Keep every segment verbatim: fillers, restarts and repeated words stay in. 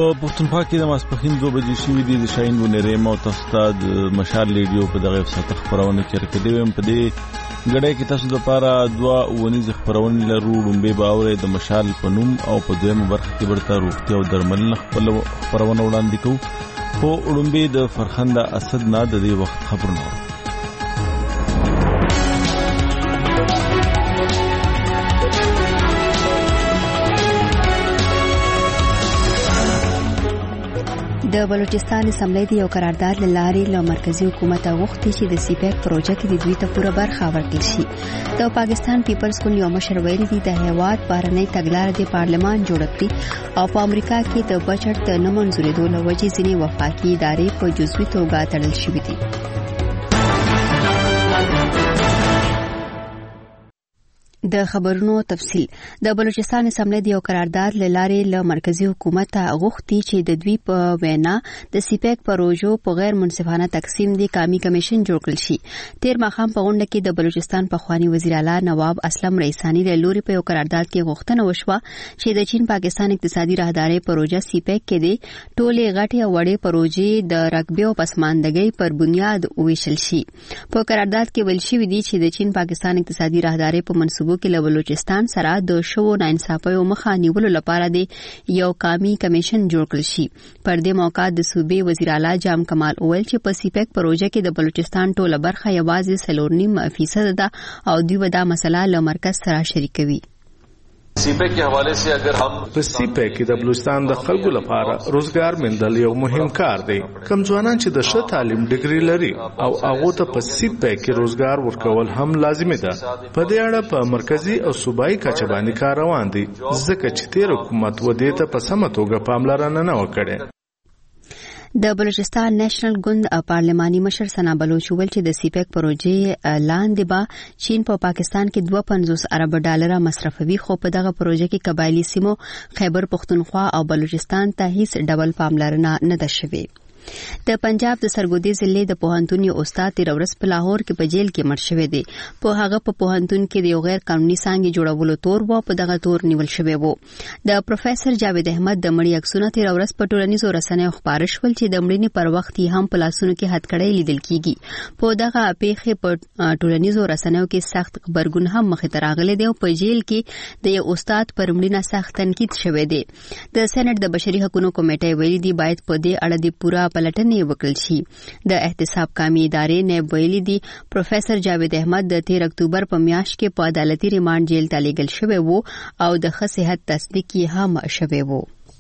په پښتونخوا کې د ماسپښین دوه بجې شوې دي. د شاهین بونیریم او تاسو ته د مشال ریډیو په دغه وسیله خبرونه کړکدي ویم. په دې غړې کې تاسو د لپاره دوه ونیز خبرونه لرو. لومبه باورې د مشال په نوم او په دویمه برخه کې برته روغتیا او درملنه خپل خبرونه وړاندې کوو. په لومبه د فرخنده اسد نه د دې وخت خبرونه د بلوچستان اسمبلی د یو قرارداد لارې له مرکزی حکومت غوښتي چې د سی پیک پروژه کې د دوی ته پوره برخه ورکړل شي. د پاکستان پیپلز ګوند یو مشر ویلي دی د هیواد بهرنۍ تګلارې د پارلمان جوړ کړي او په امریکا کې د بجټ د نه منځورېدو له وجې ځینې وفاقي ادارې په جزوي توګه تړل شوې دي. د خبرونو تفصیل. د بلوچستان اسمبلی د یو قرارداد لارې له مرکزی حکومت غوښتي چې د دوی په وینا د سی پیک پروژو په غیر منصفانه تقسیم د قومي کمیشن جوړ کړل شي. تیر ماښام په غونډه کې د بلوچستان پخوانی وزیر اعلی نواب اسلم رئیسانی د لوري په یو قرارداد کې غوښتنه وشوه چې د چین پاکستان اقتصادي راهداري پروژه سی پیک کې د ټولې غټې او وړې پروژې د رقبې او پسماندګۍ پر بنیاد وویشل شي. په قرارداد کې ویل شوی دی چې د چین پاکستان اقتصادي راهداري په منصوبو کې له بلوچستان سره د شو ناانصافیو مخه نیولو لپاره د یو قومي کمیشن جوړ کړل شي. پر دې موقع د صوبې وزیر اعلی جام کمال اول چې په سی پیک پروژه کې د بلوچستان ټوله برخه یوازې څلور نیم فیصد ده او دوی به دا مسله له مرکز سره شریکوي. سی پیک के हवाले से अगर हम په سی پیک کې د بلوچستان د خلکو لپاره روزګار مندل یو مهم کار دی. کم ځوانان چې د ښه تعلیم ډیګري لري او هغه ته په سی پیک کې روزګار ورکول هم لازمي ده. په دې اړه په مرکزی او صوبایي کچه باندې کار روان دي ځکه چې تیر حکومت و دې ته په سمه توګه پاملرنه نه وکړي. د بلوچستان نېشنل ګوند پارلماني مشر ثنا بلوچ ویل چې د سی پیک پروژې لاندې به چین په پا پاکستان کې دوه پنځوس ارب ډالر مصرفوي خو په دغه پروژه کې قبایلی سیمو خیبر پختونخوا او بلوچستان ته هیڅ ډبل پاملرنه نه ده شوې. د پنجاب د سرګودي ضلع د پوهنتون یو استاد تیر ورځ په لاهور کې په جیل کې مړ شوی دی. په هغه په پوهنتون کې د یو غیر قانوني څانګې جوړولو تور و په دغه تور نیول شوی و. د پروفیسور جاوید احمد د مړي عکسونه تیر ورځ په ټولنیزو رسنیو خپاره شول چې د مړینې پر وخت یې هم په لاسونو کې هتکړۍ لیدل کیږي. په دغه پیښې په ټولنیزو رسنیو کې سخت خبرګون هم مخې ته راغلی دی او په جیل کې د یو استاد پر مړینه سخت تنقید شوی دی. د سېنات د بشري حقوقو کمیټې ویلي دی باید په دې اړه د پوره پلټنې وکړل شي. د احتساب قومي ادارې نه ویلي دي پروفیسور جاوید احمد د تیر اکتوبر په میاشت کې په عدالتي ریمانډ جیل ته لیږل شوی وو او د ښه صحت تصدیق یې هم شوی وو.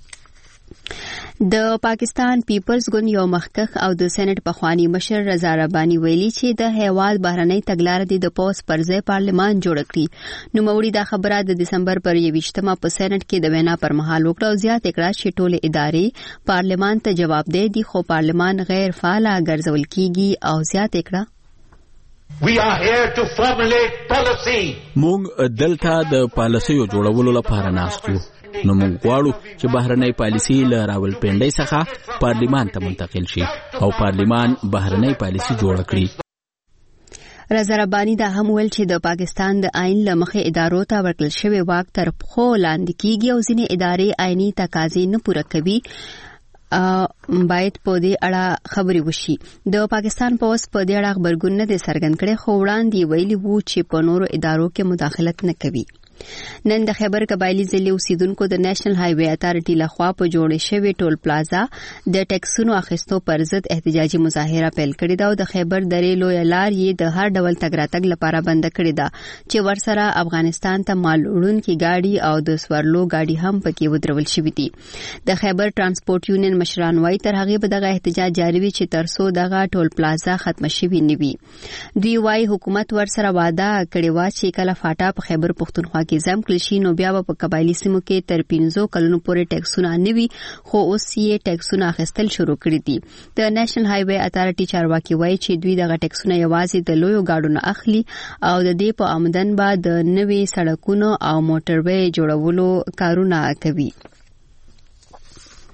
د پاکستان پیپلز ګوند یو مخکښ او د سېنات پخوانی مشر رضا رباني ویلي چې د هیواد بهرنۍ تګلارې د پوس پر ځای پارلمان جوړ کړي. نوموړي دا خبره د دسمبر پر یویشتمه په سېنات کې د وینا پر مهال وکړه او زیات کړه چې ټولې ادارې پارلمان ته جوابدeh دي خو پارلمان غیر فعال ګرځول کیږي او زیات کړه We are here to formulate policy. موږ دلته د پالیسیو جوړولو لپاره ناست یو. نو موږ غواړو چې بهرنۍ پالیسي له راولپنډۍ څخه پارلمان ته منتقل شي او پارلمان بهرنۍ پالیسي جوړ کړي. رضا رباني دا هم ویل چې د پاکستان د آئین له مخې ادارو ته ورکړل شوی واک تر پښو لاندې کیږي او ځینې ادارې آئینی تقاضې نه پوره کوي. باید په دې اړه خبرې وشي. د پاکستان پولیس په دې اړه خبرګون نه دی څرګند کړی خو وړاندې ویلي وو چې په نورو ادارو کې مداخلت نه کوي. نن د خیبر قبایلی ضلع اوسیدونکو د نېشنل های وے اتارټي لخوا په جوړې شوی ټول پلازا د ټیکسونو اخیستو پر ضد احتجاجي مظاهره پیل کړې ده او د خیبر درې لوی لار یې د هر ډول تګ راتګ لپاره بند کړې ده چې ورسره افغانستان ته مال وړونکي گاډي او د سورلو گاډي هم پکې ودرول شوې دي. د خیبر ترانسپورت یونین مشران وايي تر هغه به دغه احتجاج جاری وي چې ترڅو دغه ټول پلازا ختم شي نه وي. دوی وايي حکومت ورسره وعده کړې و چې کله فاټا په خیبر پختونخوا کې زم کړل شي نو بیا په قبایلی سیمو کې تر پنځو کلونو پورې ټیکسونه نه وي خو اوس یې ټیکسونه اخیستل شروع کړي دي. د نېشنل های وے اتارټي چارواکي وایي چې دوی دغه ټیکسونه یوازې د لویو گاډو نه اخلي او د دې په آمدن به د نوې سړکونو او موټر وې جوړولو کارونه کوي.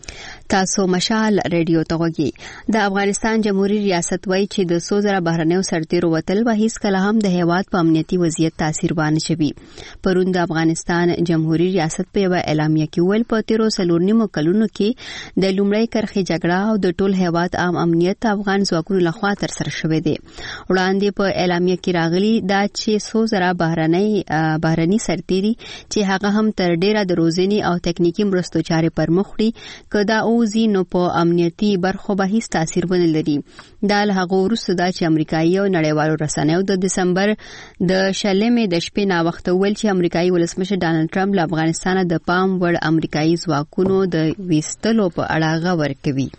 تاسو مشال ریډیو ته غوږی د افغانستان جمهوریت ریاست وایي چې د څو زره بهرنیو سرتیرو وتل به هیڅ کله هم د هیواد په امنیتي وضعیت تاثیر وانه چوي. پرون د افغانستان جمهوریت ریاست په یوه اعلامیه کې ویل په تیرو څلور نیمو کلونو کې د لومړۍ کرښې جګړه او د ټول هیواد عام امنیت افغان ځواکونو لخوا ترسره شوې دي. وړاندې په اعلامیه کې راغلي دا چې څو زره بهرنۍ بهرني سرتیري چې هغه هم تر ډیره د روزنې او تکنیکی مرستو چارې پر مخ وړي کدا اوزي نو په امنیتي برخو به هیڅ تاثیر ونه لري. دا له هغه وروسته دا چې امریکایي او نړیوالو رسنیو د دسمبر د شلمې د شپې نا وخت ویل چې امریکایي ولسمشر ډانلډ ټرمپ له افغانستان د پام وړ امریکایي ځواکونو د ویستلو په اړه غور کوي.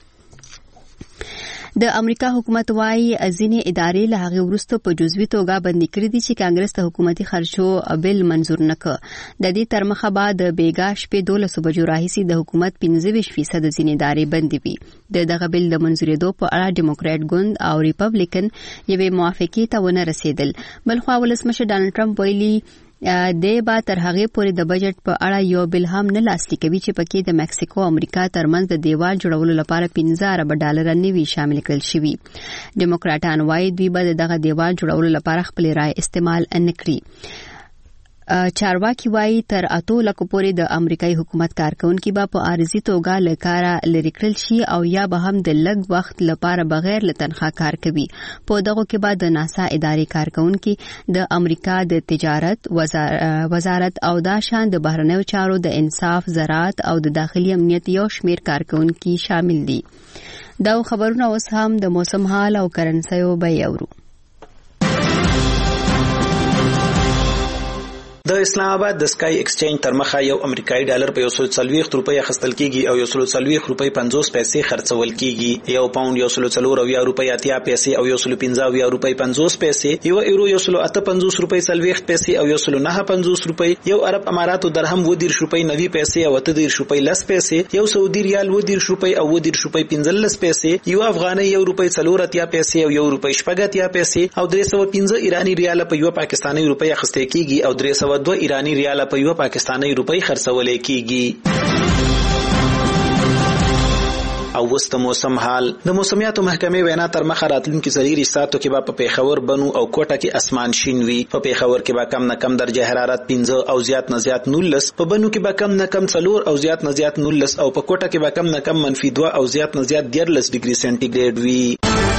د امریکا حکومت وايي ځینې ادارې له هغه وروسته په جزوي توګه بندي کړې دي چې کانګرس ته حکومتي خرچو بل منزور نکړ. د دې تر مخه بعد بیګا شپې دولس بجو راهیسي د حکومت پنځه ویشت فیصد ځینې ادارې بندي وي. د دغه بل د منزورېدو په اړه ډیموکرات ګوند او ریپبلیکن یوې موافقې ته ونه رسیدل. بلخوا ولسمشر ډانلډ ټرمپ ویلي د با تر هغه پورې د بجټ په اړه یو بل هم نه لاسلیک کوي چې پکې د مکسیکو امریکا ترمنځ د دیوال جوړولو لپاره پنځه ارب ډالر نوي شامل کړل شوي. ډیموکراټان وايي دوی به دغه دیوال جوړولو لپاره خپل رائے استعمال نه کړي. چارواکي وايي تر اتو لکه پورې د امریکایي حکومت کارکونکي به په عارضي توګه له کاره لرې کړل شي او یا به هم د لږ وخت لپاره بغیر له تنخواه کار کوي. په دغه کې به د ناسا ادارې کارکونکي د امریکا د تجارت وزارت او دا شان د بهرنیو چارو د انصاف زراعت او د داخلي امنیت یو شمیر کارکونکي شامل دي. دا خبرونه اوس هم د موسم حال او کرنسیو به یورو. د اسلام آباد د سکای ایکسچینج تر مخه یو امریکایي ډالر په یو سل څلوېښت روپۍ اخیستل کیږي او یو سل څلوېښت روپۍ پنځوس پیسې خرڅول کیږي. یو پاوند یو سل څلور اویا روپۍ اتیا پیسې او یو سل پنځه اویا روپۍ پنځوس پیسې، یو یورو یو سل اته پنځوس روپۍ څلوېښت پیسې او یو سل نهه پنځوس روپۍ، یو عرب اماراتو درهم اووه دېرش روپۍ نوي پیسې او اته دېرش روپۍ لس پیسې، یو سعودي ریال اووه دېرش روپۍ او اووه دېرش روپۍ پنځلس پیسې، یو افغانۍ یو روپۍ څلور اتیا پیسې او یو روپۍ شپږ اتیا پیسې او درې سوه پنځه ایراني ریال په یو پاکستاني روپۍ اخیستل کیږي او درې سوه دوه ایراني ریال په یو پاکستاني روپۍ خرڅول کیږي. او وست موسم حال د موسمیاتو محکمې وینا تر مخه راتلونکي څلور ساعتو کې به په پیښور بنو او کوټه کې اسمان شین وي. په پیښور کې به کم نه کم درجه حرارت پنځه او زیات نه زیات نولس، په بنو کې به کم نه کم څلور او زیات نه زیات نولس او په کوټه کې به کم نه کم منفي دوه او زیات نه زیات دیارلس ډیګري سنټیګریډ وي.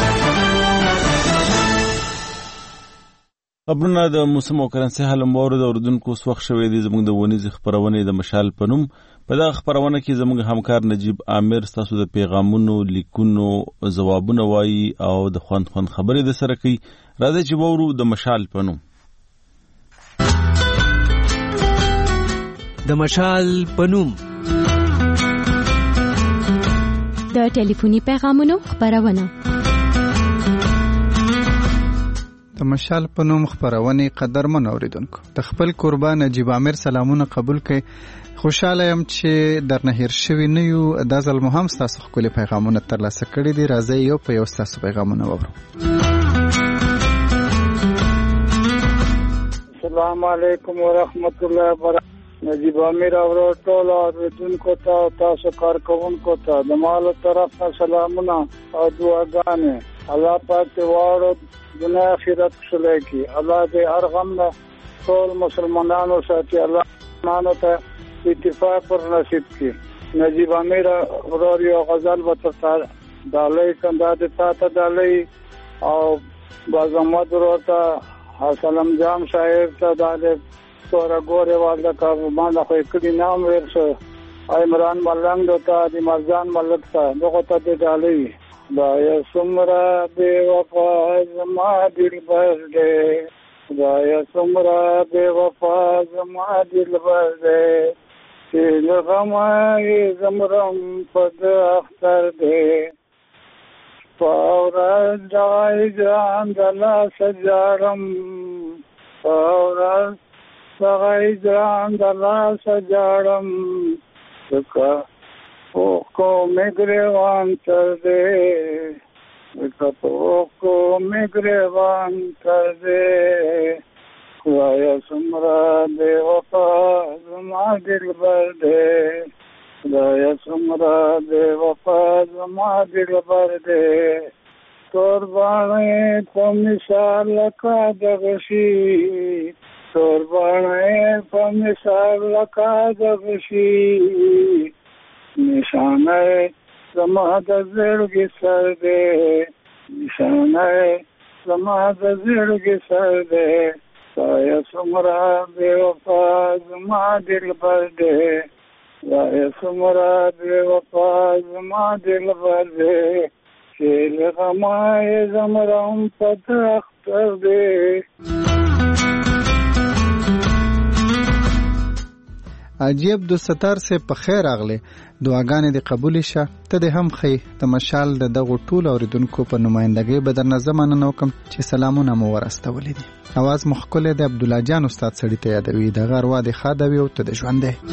خبرونه د موسم او کرنسي حال مور د اردوونکو وخت شوې دي. زموږ د ونیز خبرونه د مشال پنوم په دغه خبرونه کې زموږ همکار نجیب عامر تاسو د پیغامونو لیکونو ځوابونه وایي او د خوند خوند خبرې د سره کوي. راځي چې وورو د مشال پنوم. د مشال پنوم د ټلیفوني پیغامونو خبرونه. د مشال په نوم خبرونه قدرمن اوریدونکو د خپل قربان نجیب عامر سلامونه قبول کړئ. خوشاله يم چې درنه هیر شوی نه یو. د ځل مهم تاسو خپل پیغامونه ترلاسه کړی دي. راځي یو په یو تاسو پیغامونه وورو. السلام علیکم ورحمت الله وبرکاته. نجیب عامر او ټول اوریدونکو ته تاسو کارکونکو ته د مال طرف سلامونه او دعاګانې. الله پاک ته واره دنیا آخرت صلح کی. الله دې هر غم نه ټول مسلمانانو ساتي. الله مانو ته اتفاق پر نصیب کی. نجیب عامر ورور یو غزل وتر دالای کنده د تا ته دالای او بازمد ورور ته حسن امجام شاعر ته دالای تور ګوره والدا کا باندې خو کړي نام ورسه عمران ملنګ ته د مرزان ملک ته دغه ته دالای دا یا سمرا بے وفا زما دل بر دے. دا یا سمرا بے وفا زما دل بر دے. تیل غمائی زمرم پد اختر دے. پاورا جائی جان دلا سجارم. پاورا جائی جان دلا سجارم. سکا اوخ کو مگریوان کر دے. اوخ کو مگریوان کر دے. خدایا سمرا بے وفا زما دل بر دے. خدای سمرا بے وفا زما دل بر دے قربانی په مثال لکه دغشي قربانی په مثال لکه دغشي نشانه زما د زړګي سر دې نشانه زما د زړګي سر دې سایه سمرا بے وفا زما دل بر دې سایه سمرا بے وفا زما دل بر دې لغمای زمرم پتختر دے عجیب دو ستار سے په خیر اغله دعاګانې د قبول شه ته د هم خې د مشال د دغه ټول اوریدونکو په نمائندګۍ بدر نظمانه نو کوم چې سلامونه مو ورستولې دي اواز مخکله د عبد الله جان استاد سړی ته یادوي د غروا د خادوي او ته د ژوند دی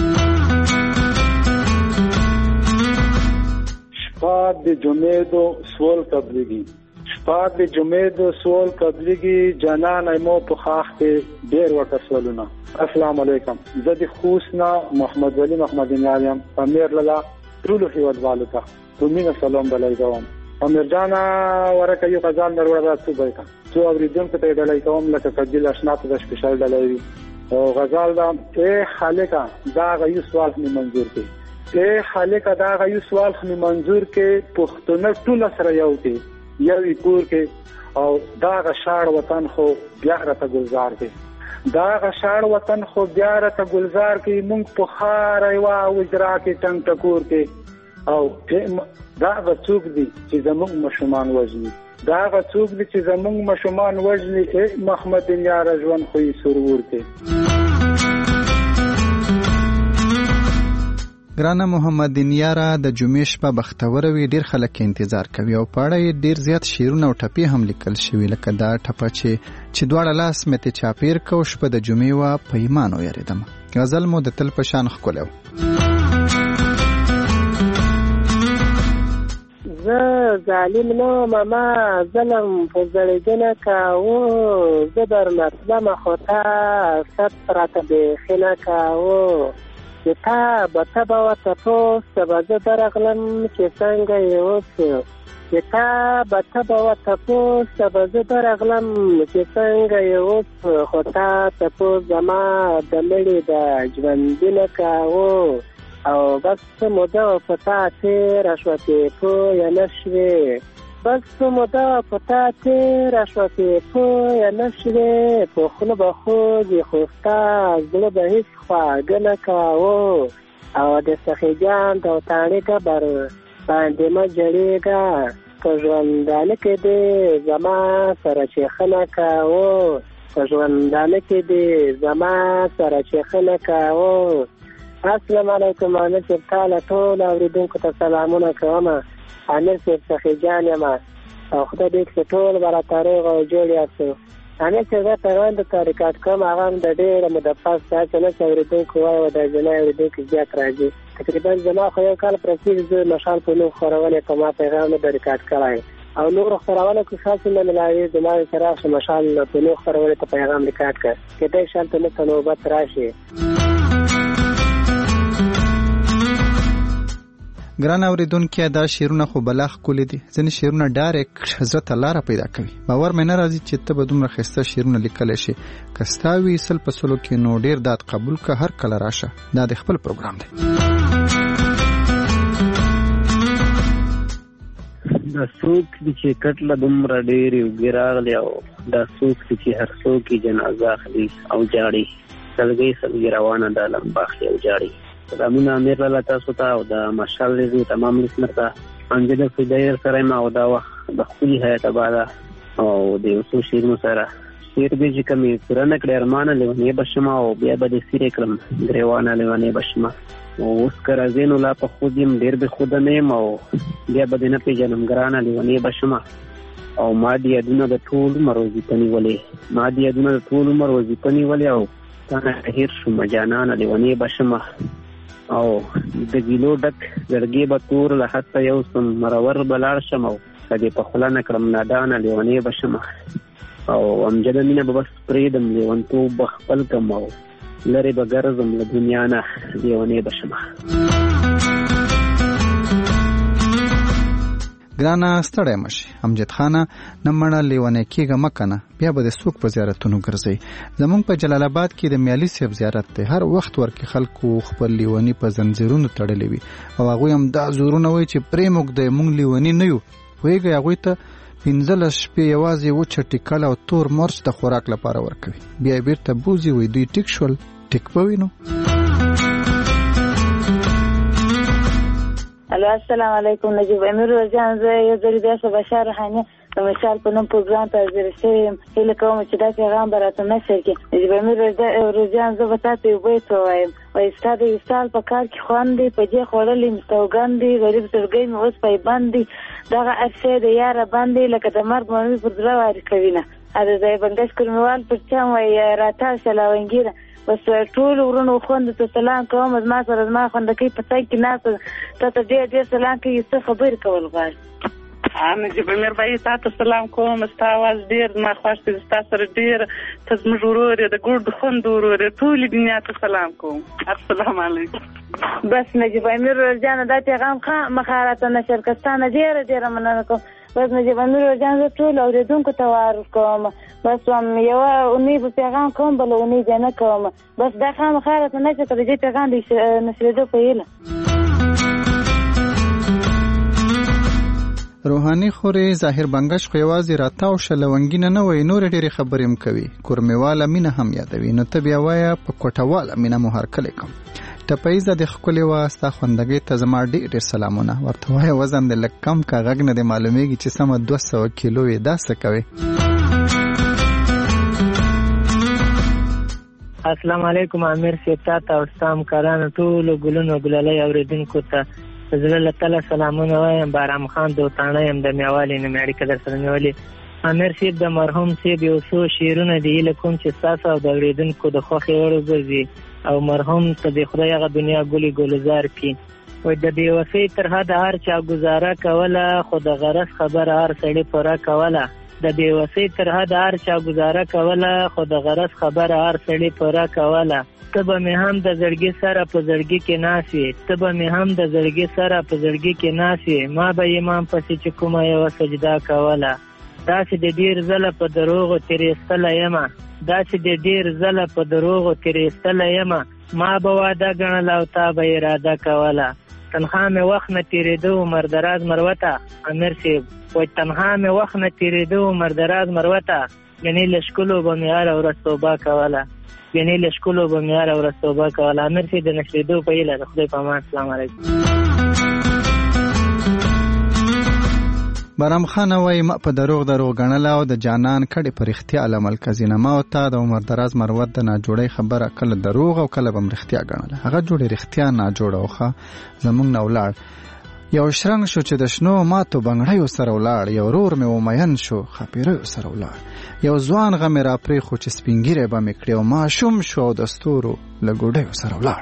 شپاد د جمعې دو سوال قبلېږي شپاد د جمعې دو سوال قبلېږي جانان ایمو په خاخ کې ډېر ورته سوالونه السلام علیکم زه د خوسنا محمد ولی محمد نعیم امیر لاله ټول هیوادوالو ته دومینه سلام بلای کوم امیر جانا ورکه یو غزال در ورته څه بایته څو اوریدونکو ته ډلای کوم لکه کجل آشنا ته د سپیشل ډلای او غزال دا اے خالقا دا غو سوال می منظور کړي اے خالقا دا غو سوال می منظور کې پښتون ټول سره یو کې یو کور کې او دا غ شاړ وطن خو بیا راته گلزار کې دا غ شاړ وطن خو بیا راته گلزار کې مونږ په خار ایوا وجرا کې څنګه ټکور کې او دا غ څوک دي چې زموږ مشمان وژني دا غ څوک دي چې زموږ مشمان وژني اے محمد یار ژوند خو یې سرور کې ګرانه محمد نیارا د جمعې شپه بختوره وی ډیر خلک انتظار کوي او پاړه ډیر زیات شیرونه او ټپی هم لیکل شوی لکه دا ټپه چې چې دواړه لاس مته چاپیر کو شپه د جمعې وا په ایمان ویریدم غزل مو د تل په شان خولو زه ظالم نو ماما ظلم په زړګنه کاو زه در مطلب خطا سترات به خنه کاو تا بته با تاسو سبا درغلم چې څنګه یو څه تا بته با تاسو سبا درغلم چې څنګه یو څه خو تا تاسو زما د لړې د ژوندونه کاو او بس مودا پتا ته راشوته په یا نشوي بس مودا پتا ته راشوته په یا نشوي په خلو بخو دي خوستا زړه به هیڅ خواګنه کاو او د سخیجان د تاړې کبر باندې ما جړېګا په ژوندانه کې دې زما سره چې خنه کاو په ژوندانه کې دې زما سره چې خنه کاو السلام علیکم انا چې تعالی ټول اوریدونکو ته سلامونه کوم انا چې سخیجان یم او خدای دې چې ټول برا تاریخ او جوړ یاستو انا چې زه پیغام د تاریخات کوم هغه د ډېر مده پاس چې نه اوریدونکو وایي د جنای اوریدونکو زیات راځي تقریبا زما خو یو کال پرسیز د مشال په نو خورونه کوم پیغام د ریکارډ کړای او نور خورونه کو خاصه نه ملایي د ما سره مشال په نو خورونه ته پیغام ریکارډ کړ کله شانته نه نوبت راشي ګران اوریدونکو دا شیرونه خو بلاخ کولې دي ځنې شیرونه ډایرکټ حضرت الله را پیدا کوي باور مې نه راځي چې ته به دومره خسته شیرونه لیکل شي کستاوي سل په سلو کې نو ډیر داد قبول کا هر کله راشه دا د خپل پروګرام دی دا څوک چې کټله دومره ډېرې اوږدې راغلې او دا څوک چې هر څوک یې جنازه اخلي او جاړي سلګۍ سلګۍ روانه ده لمبه اخلي او جاړي سلامونه امیر لاله تاسو ته او د مشال ریزو تمام لسنر ته انجل فدایر سره ما او دا وخت د خپل حیات بالا او د وسو شیرونو سره شیر به چې کمی پرانه کړه ارمانه لونه بشما او بیا به د سیره کلم غریوانه لونه بشما او اوس کرازینو لا په خودیم ډیر به خود نه او بیا به نه پیژنم ګرانه لونه بشما او ما دې ادونه د ټول مروزي پنی ولې ما دې ادونه د ټول مروزي پنی ولې او تنه هیر شو مجانانه لونه بشما او د ګیلو ډک زړګي به تور له حتی یو سم مرور بلار شم او کدی په خلانه کړم نادانه لیونی بشم او امجد مینه به بس پریدم لیونتو بخپل کم او لری به ګرځم له دنیا نه لیونی بشم ګرانه ستړی مشي امجد خانه نمړه لیونه کېږه مکنه بیا به د څوک په زیارتونو ګرځي. زمونږ په جلال آباد کې د میالي صاحب زیارت دی، هر وخت ورکې خلکو خپل لیونی په زنځیرونو تړلې وي او هغوی هم دا زورونه وایي چې پرې موږ د مونږ لیونی نه یو. پوهېږئ هغوی ته پنځلس شپې یوازې وچه ټیکل او تور مرچ د خوراک لپاره ورکوي، بیا یې بیرته بوځي وایي دوی ټیک شول. ټیک به وي نو. الو السلام علیکم. نجیب امیر جان زه یو ځل بیا څه بشار روحاني د مشال په نوم پروګرام ته حاضر شوی یم. هیله کوم چې دا پیغام به راته نشر کړي. نجیب امیر جان زه به تاته یو بیت ووایم، وایي ستا د وصال په کار کې خوند دی، په دې خوړلې مې سوګند دی، غریب زړګی مې اوس پایبند دی، دغه عرصې د یاره بند دی لکه د مرګ مرمي پر زړه واري کوي نه. د ځای بنګش کرمیوال پر چم وایي راتاو شه لاونګیره بس ټول ورونو خوند ته سلام کوم. زما سره زما خوندکۍ په څنګ کې ناسته تا ته ډېر ډېر سلام کوي، څه خبرې کول غواړي. نجیب امیر بایي تا ته سلام کوم، ستا اواز ډېر زما خوښ دی، ستا سره ډېر ته زموږ ورور یې د ګوډ خوند ورور یې، ټولې دنیا ته سلام کوم. السلام علیکم. بس نجیب امیر جانه دا پیغام خامخا راته نشر کړه، ستا نه ډېره ډېره مننه کوم. بس نجیب امیر جان زه ټول اورېدونکو ته وعرض کوم، بس یوه اونۍ به پیغام کوم بله اونۍ بیا نه کوم. بس دا خامخا راته نشر کړه د دې پیغام د نشرېدو په هیله. روحاني خورې ظاهر بنګش خو یوازې راتاو شه لونګینه نه وایي، نورې ډېرې خبرې هم کوي، کورمېواله مینه هم یادوي. نو ته بیا وایه په کوټهواله مینه مو هرکلی کوم. ټپیزه د ښکلې وه ستا خوندګۍ ته زما ډېر ډېر سلامونه. ورته وایه وزن دې لږ کم که غږ نه دې معلومېږي چې سمه دوه سوه کیلو یې. دا څه کوې؟ السلام علیکم امیر صاحب، تا ته او ستا همکارانو ټولو ګلونو ګلالۍ اورېدونکو ته زړه له تله سلامونه وایم. بارام خان دوتاڼه یم د میوالې نومې اړیکه در سره نیولې. امیر صاحب د مرحوم صاحب یو څو شعرونه دي، هیله کوم چې ستاسو او د اورېدونکو د خوښې وړ وګرځي او مرحوم ته د خدای هغه دنیا ګلې ګلزار کړي. وایي د بېوسۍ تر حده هر چا ګزاره کوله، خو د غرض خبره هر سړي پوره کوله. د بېوسۍ تر حده هر چا ګزاره کوله، خو د غرض خبره هر سړي پوره کوله. ته به مې هم د زړګي سره په زړګي کې ناست وې، ته به مې هم د زړګي سره په زړګي کې ناست وې، ما به امام پسې چې کومه یوه سجده کوله. داسې د ډېر ځله په دروغو تېرېستلی یمه، داسې د ډېر ځله په دروغو تېرېستلی یمه، ما به واده ګڼله او تا به اراده کوله. تنها مې وخت نه تېرېده عمر دراز مروته. امیر صاحب وایي تنها مې وخت نه تېرېده عمر دراز مروته، یعنې له ښکلو به مې هره ورځ توبه کوله، یعنې له ښکلو به مې هره ورځ توبه کوله. امیر صاحب د نشرېدو په هیله د خدای په امان. السلام علیکم. بارام خان وایي ما په دروغ دروغ ګڼله او د جانان کډې په رښتیا عمل کزینه. ما او تا د عمر دراز مروت د ناجوړۍ خبره کله دروغ او کله به م رښتیا ګڼله. هغه جوړې رښتیا ناجوړه وخه زمونږ نه ولاړ. یو شرنګ شو چې د شنو ماتو بنګړیو سره ولاړ، یو رور مې ومین شو خاپیریو سره ولاړ، یو ځوان غم را پرې خو چې سپینګیری به مې کړې او ماشوم شو او د ستورو له ګوډیو سره ولاړ.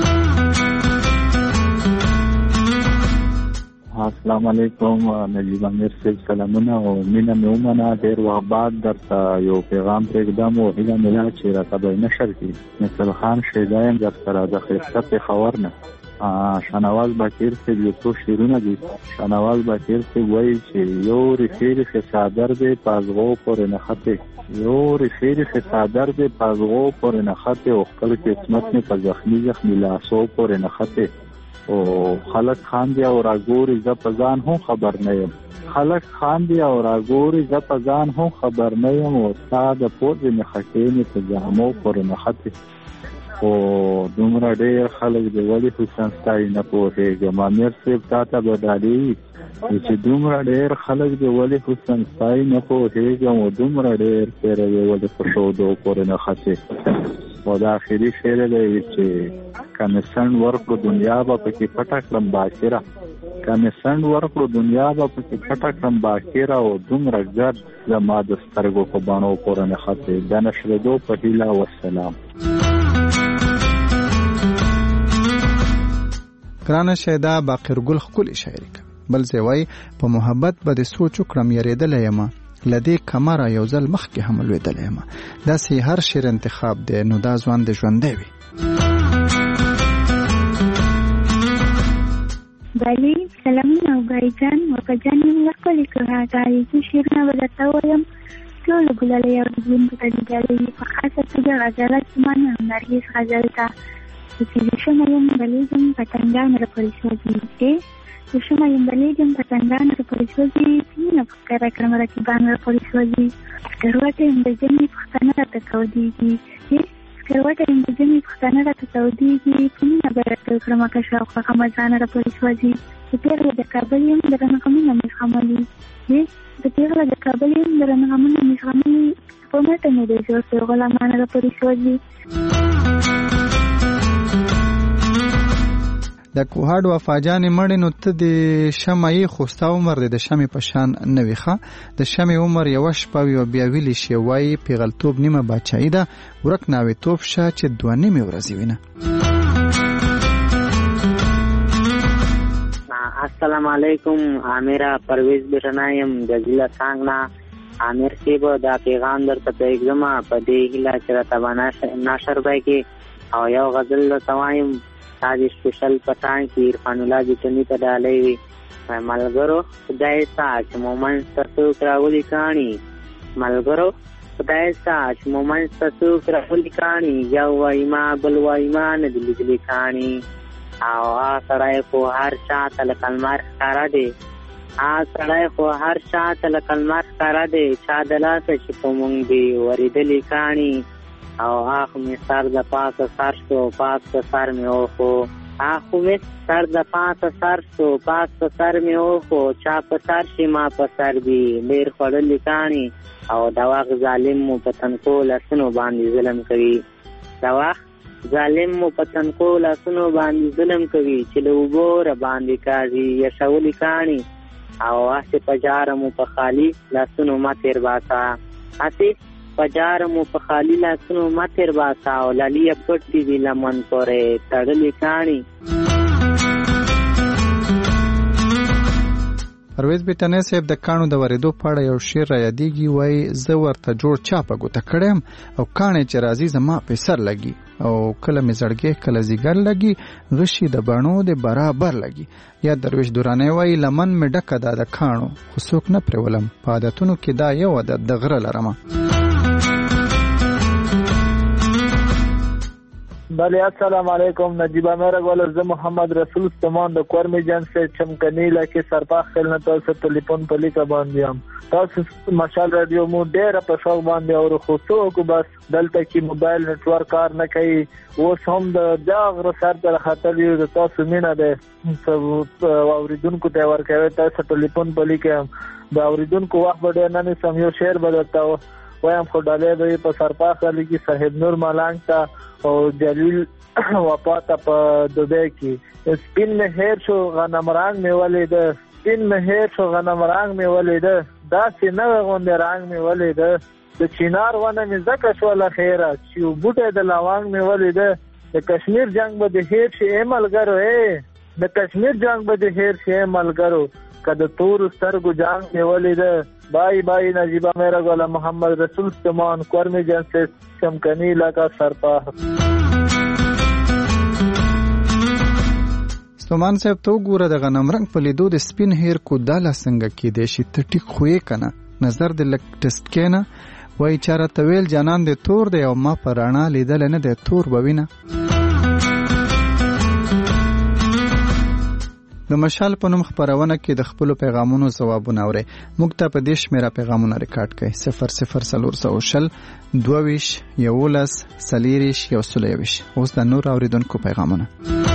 السلام علیکم نجیب امیر صاحب، سلامونه او مینه مې ومنه. ډېر وخت بعد درته یو پیغام پرېږدم او هیله مې ده چې راته به یې نشر کړي. نصر خان شیدا یم در سره د ښایسته پېښور نه. شانواز باکر صاحب یو څو شعرونه دي. شانواز باکر صاحب وایي چې یو ریښې ریښې څادر دی په ازغو پورې نښتې، یو ریښې ریښې څادر دی په ازغو پورې نښتې، او خپل قسمت مې په زخمي زخمي لاسو پورې نښتې. او خلک خاندي او راګوري زه په ځان هم خبر نه یم، خلک خاندي او راګوري زه په ځان هم خبر نه یم، او ستا د پوزې مې خټې مې په جامو پورې نښتې. او دومره ډېر خلک د ولې حسن ستایي نه پوهېږم. امیر صاحب تا ته به ډالۍ وي چې دومره ډېر خلک د ولې حسن ستایي نه پوهېږم، او دومره ډېر تېره یې ولې په ښودو پورې نښتې. او دا آخري شعر دی چې کمیسن ورکړو دنیا به پکې پټه کړم باکره، کمیسن ورکړو دنیا به پکې پټه کړم باکره، او دومره ګرد زما د سترګو په بڼو پورې نښتې. د نشرېدو په هیله والسلام. ګرانه شیدا باقر ګل ښکلې شاعري کوي. بل ځای وایي په محبت به دې سوچ وکړم یارېدلی یمه، له دې کمره یو ځل مخکې هم لوېدلی یمه. داسې هر شعر انتخاب دی، نو دا ځوان دې ژوندی وي. غالي سلامونه او ګایجان وکجان موږ خپل کړهګاری چې شیرنه ولته وایم ټول ګلالي او دین په دې ډالې په خاصه توګه غزلات مانه نرګس غزل تا چې شمه یم بلېږم پتنګان را پریسوځي چې شمه یم بلېږم پتنګان را پریسوځي نه فکر کړم رقیبان را پریسوځي سکروټه یم د ځمې پښتنه راته کودېږي سکروټه یم د ځمې پښتنه راته کودېږي نه به راته کړم که شاوخوا خمزان را پریسوځي چې پیغله د کابل یم درنه غمونه مې زغملي د پیغله د کابل یم درنه غمونه مې زغملي په ماته مې د زور سوی غلامان را پریسوځي. د کوهاډ وفاجانې مړې نو ته د شمعې خوستا عمر دی د شمعې په شان نه وي ښه د شمعې عمر یوه شپه وي او بیا ویلې شي وایي پیغلتوب نیمه باچایي ده ورک ناوېتوب شه چې دوه نیمې ورځې وینه. السلام علیکم عامره پرویز بیٹنا یم جزیله څنګ نه عامر صاحب دا پیغام درته پرېږدم په دې هیله چې راته به نشر به کې او یو غزل درته وایم आज स्पेशल पठान की इरफान उल्लाह जितनी तो डाले हुई मलगरो खुदाए साच मोमन ससुक राहुल कहानी मलगरो खुदाए साच मोमन ससुक राहुल कहानी या वाइमा बलवाइमा न दिली दिली कहानी आओ आ सराय को हर शाह तल कलमार कारा दे आ सराय को हर शाह तल कलमार कारा दे चादला से छिपोमुंग दी वरिदली कहानी او آخ می سر د پاسه سر شو پاس په سر می اوخو آخو می سر د پاسه سر شو پاس په سر می اوخو چا په سر شي ما په سر دی ډیر خړلې کانی او دا واغ ظالم مو په تنکو لسنو باندې ظلم کوي دا واغ ظالم مو په تنکو لسنو باندې ظلم کوي چې له وګور باندې کاږي یا شولې کانی او واسه پجار مو په خالی لسنو ما تیر باسا اته پجار مو په خالی لاسونو ما تیر باسا او لالی پټي دی لمن پورې تړلې کانی. پرویز بیٹنه صاحب د کانو د ورېدو په اړه یو شعر را یادېږي وایي زه ورته جوړ چاپه ګوته کړی یم او کاڼې چې راځي زما په سر لګي او کله مې زړګی کله ځیګر لګي غشي د بڼو د برابر لګي. یا درویش دورانی وایي لمن مې ډکه ده د کاڼو خو څوک نه پرېولم په عادتونو کې دا یو عادت د غره لرمه. بله السلام علیکم نجیب امیر اقبال زه محمد رسول استمان د کورمی جان سے چمکنی لکه سرپاخ خلنه تاسو ټلیفون په لیکه باندې هم تاسو مشال رادیو مو ډېر په شوق باندې او خو څوک بس دلته کې موبایل نتورک کار نه کوي اوس هم د داغ رسار تر خاطر یو د تاسو مینه ده اوریدونکو ته ورکوي تاسو ټلیفون په لیکه د اوریدونکو وخت به نه سم یو شعر بدلتا وایم خو ډالې به په سرپاخ لګي صاحب نور ملنګ ته او جلیل وفات په دوبه کې سپین مهر شو غنم رنگ می ولید سپین مهر شو غنم رنگ می ولید دا سینه غوند رنگ می ولید د چینار ونه می زکه شو له خیره چې بوټه د لاوانګ می ولید د کشمیر جنگ به د هیر شي عملګرو اے د کشمیر جنگ به د هیر شي عملګرو کده تور سترګو جنگ می ولید. بای بای نجیب امیر اقبال محمد رسول استمان کورمی جان سے چمکنی لگا سرپا. ستومان صاحب تو ګوره د غنم رنگ په لیدو د سپین هیر کو داله څنګه کې دی شي ته ټیک خوې کنه نظر د لک ټیسټ کینه وای چاره تویل جانان د تور دی او ما پر انا لیدل نه د تور بوینه. د مشال په نوم خبرونه کې د خپل پیغامونو ځوابونه اوري موږ ته په دیش میرا پیغامونه ریکارډ کړئ صفر صفر صفر شل دویش یولس سلیریش یو سلیویش. اوس د نور اوریدونکو پیغامونه.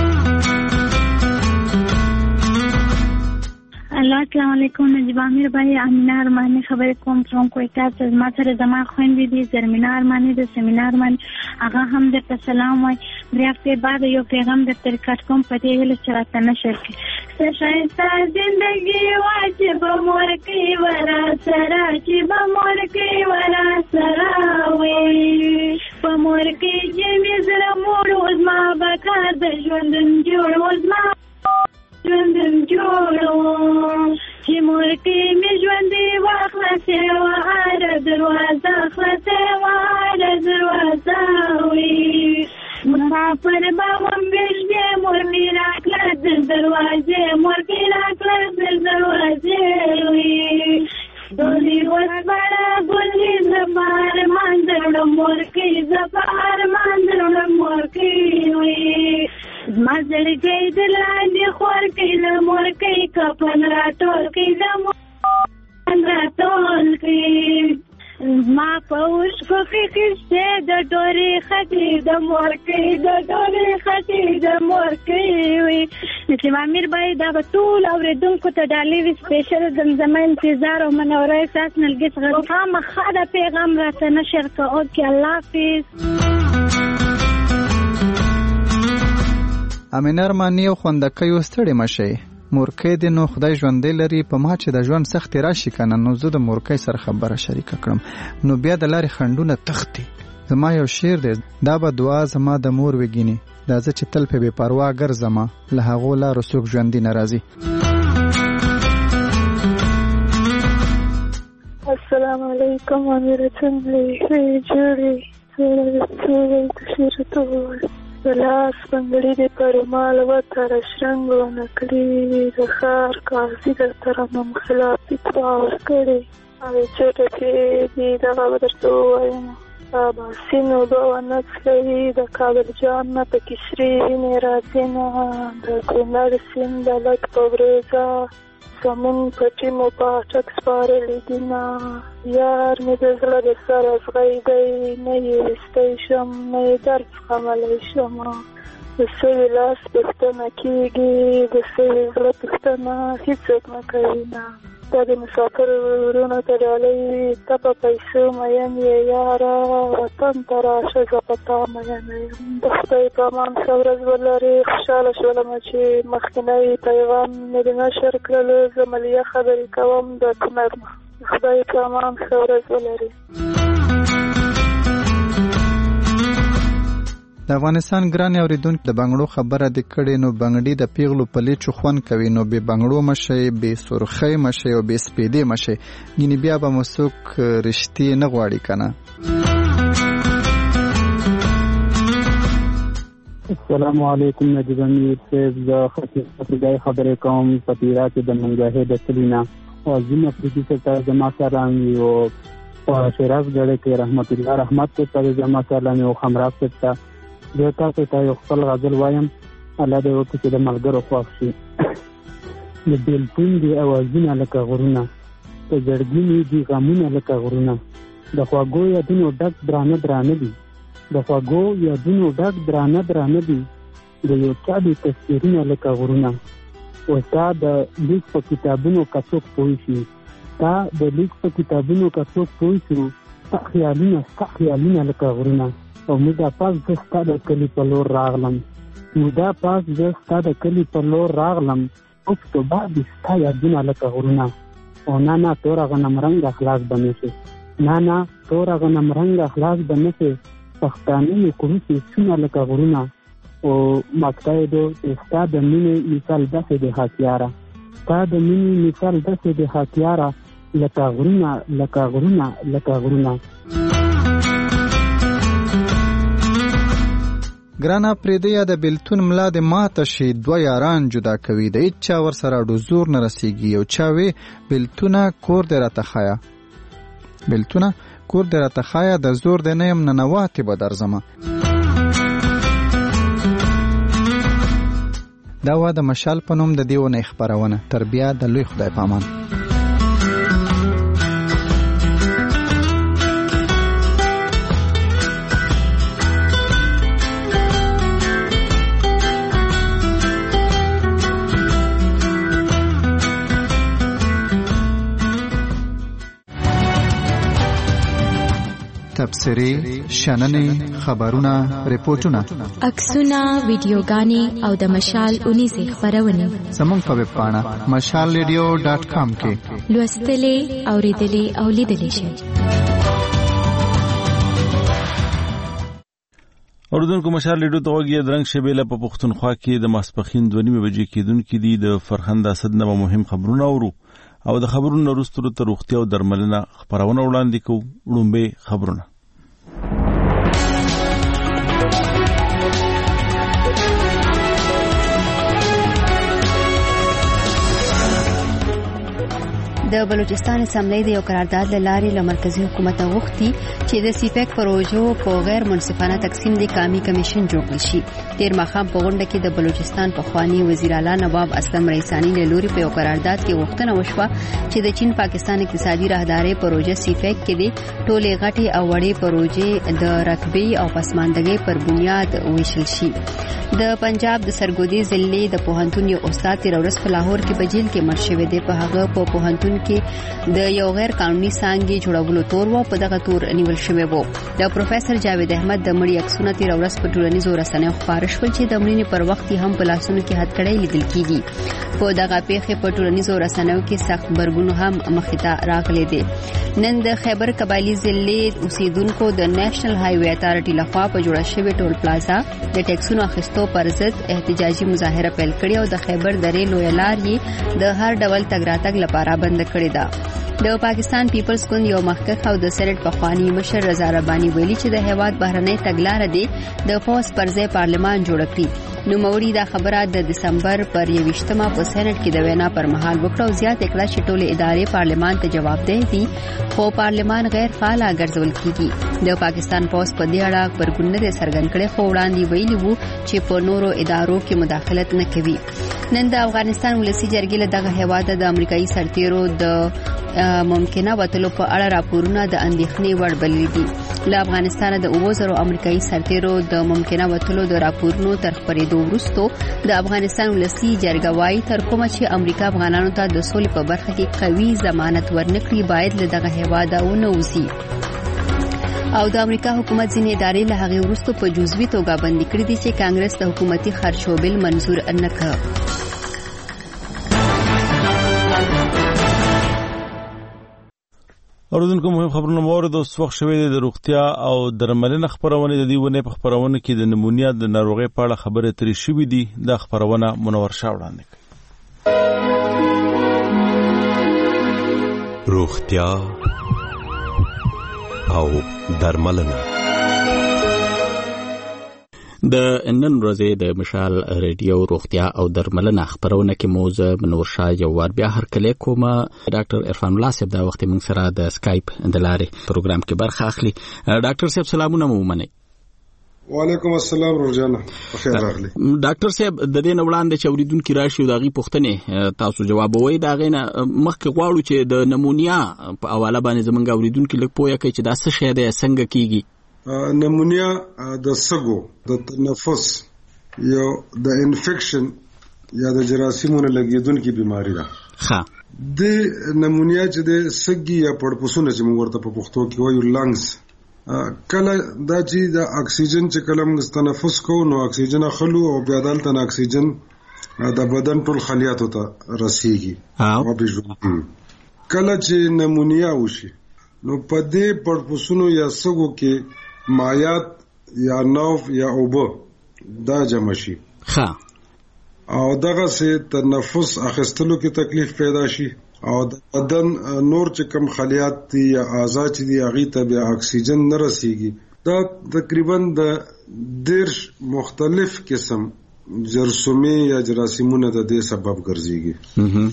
الله السلام علیکم نجیب امیر بھائی امینه ارمانی خبرې کوم څنګه کوی تاسو ما سره زما خويندې دي زرمینا ارمانی د سیمینار من هغه هم د سلام وای بیا په بعد یو پیغام د ترکټ کوم پته ویل چې راته نشر کی شایسته زندگی واجب مور کی ورا سرا چې به مور کی ورا سرا وي په مور کی چې مې زړه مور اوس ما بکار د ژوندون جوړ اوس ما ژوندون جوړو چې مور کی مې ژوندې واخلته واره دروازه خلته واره دروازه وي مسافر به مم بشته مور می راکړه دل دروازې مورکې راکړه دل دروازې وي دولی وسپړه ګلې زبار ماندړ مورکې زبار ماندړ مورکې وي زما زړګی د لاندې خورکې د مورکې کفن راټول کړي د مورکې راټول کړي زما په اوښکو کې کښتې د ډورې خټې د مورکې د ډورې خټې د مورکې وي نسیم امیر باید دغه ټول اورېدونکو ته ډالۍ وي سپېشل زمزمه انتظار او منوره احساس نرګس غږ خامخا د پیغام راته نشر کوونکي الله حافظ امینه ارماني او خوندکۍ ستړې مشئ مورکۍ دې نو خدای ژوندی لري په ما چې د ژوند سختې راشي که نه نو زه د مورکۍ سره خبره شریکه کړم نو بیا د لارې خنډونه تښتي زما یو شعر دی دا به دعا زما د مور وګیني دا زه چې تل په بې پروا ګرځمه له هغو لارو څوک ژوندي نه راځي السلام علیکم امیره څنګه یې جوړې سوله سوله تشیرتو د لاس بنګړي دې پر مال وتره شرنګ ونه کړي د ښار قاضي درته رانم خلافي تواور کړي او چېرته چې دي دغه به درته ووایم اباسین اوبه ونه څښئ د کابل جان نه پکې سرې وینې راځي نه د کونړ سیند د لږ په وریځه زمون پټي مو په اټک سپارلي دي نه یار مې د زړه د سره ځغی دی نه یې ویستی شم نه یې درد زغملی شم د سوي لاس پوښتنه کېږي د سوي زړه پوښتنه هېڅوک نه کوي نه دا د مسافر ورونو ته ډالۍ ته په پیسو مین یې یاره وطن ته راشه زه په تا مینه یم د خدای په امان ښه ورځ ولرې خوشحاله شولمه چې مخکینی پیغام مې د نشر کړلو زه ملیه خبرې کوم د کونړ نه د خدای په امان ښه ورځ ولرې د افغانستان ګران اوریدونکو د بنګړو خبره د کړي نو بنګړي د پیغلو په لیچو خون کوي نو به بنګړو مشي به سرخی مشي او به سپیدې مشي ګینه بیا به مسوک رښتې نه غواړي کنه السلام علیکم نجیب امیر صاحب زه خطیب خبرې کوم په تیرا کې د منجاهد سلینا او زما پریتی سره زما سره یو په شیراز ګړې کې رحمت الله رحمت ته زما سره یو خمرات ته زه تاسو ته یو خپل غزل وایم الله دې وکړي چې د ملګرو خوښ شي د بیلتون دي اوازونه لکه غرونه په زړګي دي غمونه لکه غرونه د خواږو یادونو ډک درانه درانه دي د خواږو یادونو ډک درانه درانه دي د یو چا دي تصویرونه لکه غرونه او تا د لیک په کتابونو که څوک پوه شي تا د لیک په کتابونو که څوک پوه شي ستا خیالونه ستا خیالونه لکه غرونه او مودا پاس زه ستا د کلي په لور راغلم مودا پاس زه ستا د کلي په لور راغلم اکتوبر دې ستا یادونه لکه غرونه او نه نه توره غنمرنګه خلاص به نه شي نه نه توره غنمرنګه خلاص به نه شي پښتانه یې کړو سونه لکه غرونه او مقصد ستا د مینې مثال داسې د هاتیاره ستا د مینې مثال داسې د هاتیاره لکه غرونه لکه غرونه لکه غرونه ګرانا پریده یا د بیلتون ملا د ماته شي دوه یاران جدا کوي د هیڅ چا ور سره ډو زور نه رسیږي او چا وی بیلتونه کور د راته خایا بیلتونه کور د راته خایا د زور د نیم ننواتې به درځمه دا وا د مشال په نوم د دیونه خبرونه تربیه د لوی خدای پامان تبصری شننې خبرونه ریپورتونه عکسونه ویډیوګانې او د مشال اونیزه خبرونه زموږ په ویب پاڼه مشال ریډیو ډاټ کام کې لوستلې اوریدلې او لیدلې شئ. اوردونکو مشال ریډیو ته وګورئ درنګ شبيله په پښتونخوا کې د ماسپخین دوه نیمه بجې کېدونکې دي د فرخنده اسد نه مهم خبرونه اورو او د خبرونو وروسته تر روغتیا او درملنه خبرونه وړاندې کوو. وړاندې خبرونه د بلوچستان اسمبلی د یو قرارداد لارې له مرکزی حکومت غوښتي چې د سیپیک پروژو په غیر منصفانه تقسیم د قومي کمیشن جوړ شي. تیر ماښام په غونډه کې د بلوچستان پخوانی وزیر اعلی نواب اسلم ریسانی له لوري په یو قرارداد کې غوښتنه وشوه چې د چین پاکستان اقتصادي راهداري پروژه سیپیک کې د ټولې غټي او وړې پروژې د رقبې او پسماندګۍ پر بنیاد ویشل شي. د پنجاب د سرګودي ضلع د پوهنتون یو استاد تیر ورځ په لاهور کې په جیل کې مړ شوی دی. په هغه په پوهنتون کې د یو غیر قانوني څانګې جوړولو تور و په دغه تور نیول شوی و. د پروفیسور جاوید احمد د مړي عکسونه تیر ورځ په ټولنیزو رسنیو خپاره شول چې د مړینې پر وخت هم په لاسونو کې هتکړۍ لیدل کیږي. په دغه پیښه په ټولنیزو رسنیو کې سخت برګون هم مخې ته راغلي دي. نن د خیبر قبایلی ضلع اوسیدونکو د نېشنل های وے اتارټي لخوا په جوړه شوی ټول پلازا د ټیکسونو اخیستو پر ضد احتجاجي مظاهره پیل کړې او د خیبر درې لوی لار یې د هر ډول تګ راتګ لپاره بند کړې ده. د پاکستان پیپلز ګوند یو مخکښ او د سېنات پخوانی مشر رضا رباني ویلي چې د هیواد بهرنۍ تګلارې دی د فوز پر ځای پارلمان جوړ کړي. نو موري دا خبره د دسمبر پر یوشتمه په سېنات کې د وینا پر مهال وکړه او زیات کړه چې ټولې ادارې پارلمان ته جوابدeh دي خو پارلمان غیر فعال ګرځول کیږي. د پاکستان فوز په دې اړه پرګون نه سرګن کړي خو وړاندې ویلي وو چې په نورو ادارو کې مداخلت نه کوي. نن د افغانستان ولسی جرګې له دغه هیواد د امریکایي سرتیرو د ممکنه وټلو په اړه راپورونه د اندېښنې وړ بلل دي. له افغانستان د اوو زرو امریکایي سرتیرو د ممکنه وټلو د راپورونو تر خبرېدو وروسته د افغانستان ولسی جرګه وايي تر کومه چې امریکا افغانانو ته د سولې په برخه کې قوي ضمانت ورنکړي باید له دغه هیواد ونوځي. او د امریکا حکومت ځینې ادارې له هغې وروسته په جزوي توګه بندي کړي دي چې کانګرس د حکومتي خرچو بل منظور نه کړ. اوردونکو مهم خبرونه مورد اوس وخت شوی د روغتیا او درملنه خبرونه د دې ونې په خبرونه کې د نمونیا د ناروغي په اړه خبرې ترې شوې دي. د خبرونه منور شاه وړاندې کوي. روغتیا او درملنه د نن ورځې د مشال ریډیو روغتیا او درملنه خبرونه کې موزه منور شاه یو ور بیا هر کله کومه ډاکټر عرفان الله صاحب دا وخت موږ سره د سکایپ د لارې پروګرام کې برخه اخلي. ډاکټر صاحب سلامونه مو منئ. وعلیکم السلام روزانه بخیر راغلی. ډاکټر صاحب د دې نوړاندې چې اوریدونکو راشي او دغه پوښتنه تاسو جوابوي دا غینه مخکې غواړو چې د نمونیا په حواله باندې زمونږ اوریدونکو لږ پوهه کوي چې دا څه شی دی څنګه کیږي. نمونیا د سګو د تنفس یو د انفیکشن یا د جراثیمونو لګیدونکو بیماری ده. ها د نمونیا چې د سګي یا پړپوسونه چې موږ ورته په پښتو کې وایو لنګز کله دا چې د اکسیجن چې کله موږ تنفس کوو نو اکسیجن اخلو او بیا دلته اکسیجن د بدن ټول خلیاتو ته رسیږي او به ژوند. کله چې نمونیا وشي نو په دې پړپوسونو یا سګو کې مایات یا نوف یا اوبه دا جمع شي. ها او دغه سه تنفس اخستلو کې تکلیف پیدا شي او د بدن نور چې کم خلیات دي یا اعضاء چې دي هغه ته بیا اکسیجن نه رسیږي. دا تقریبا د دیرش مختلف قسم جرثومي یا جراثیمونه د دې سبب ګرځيږي.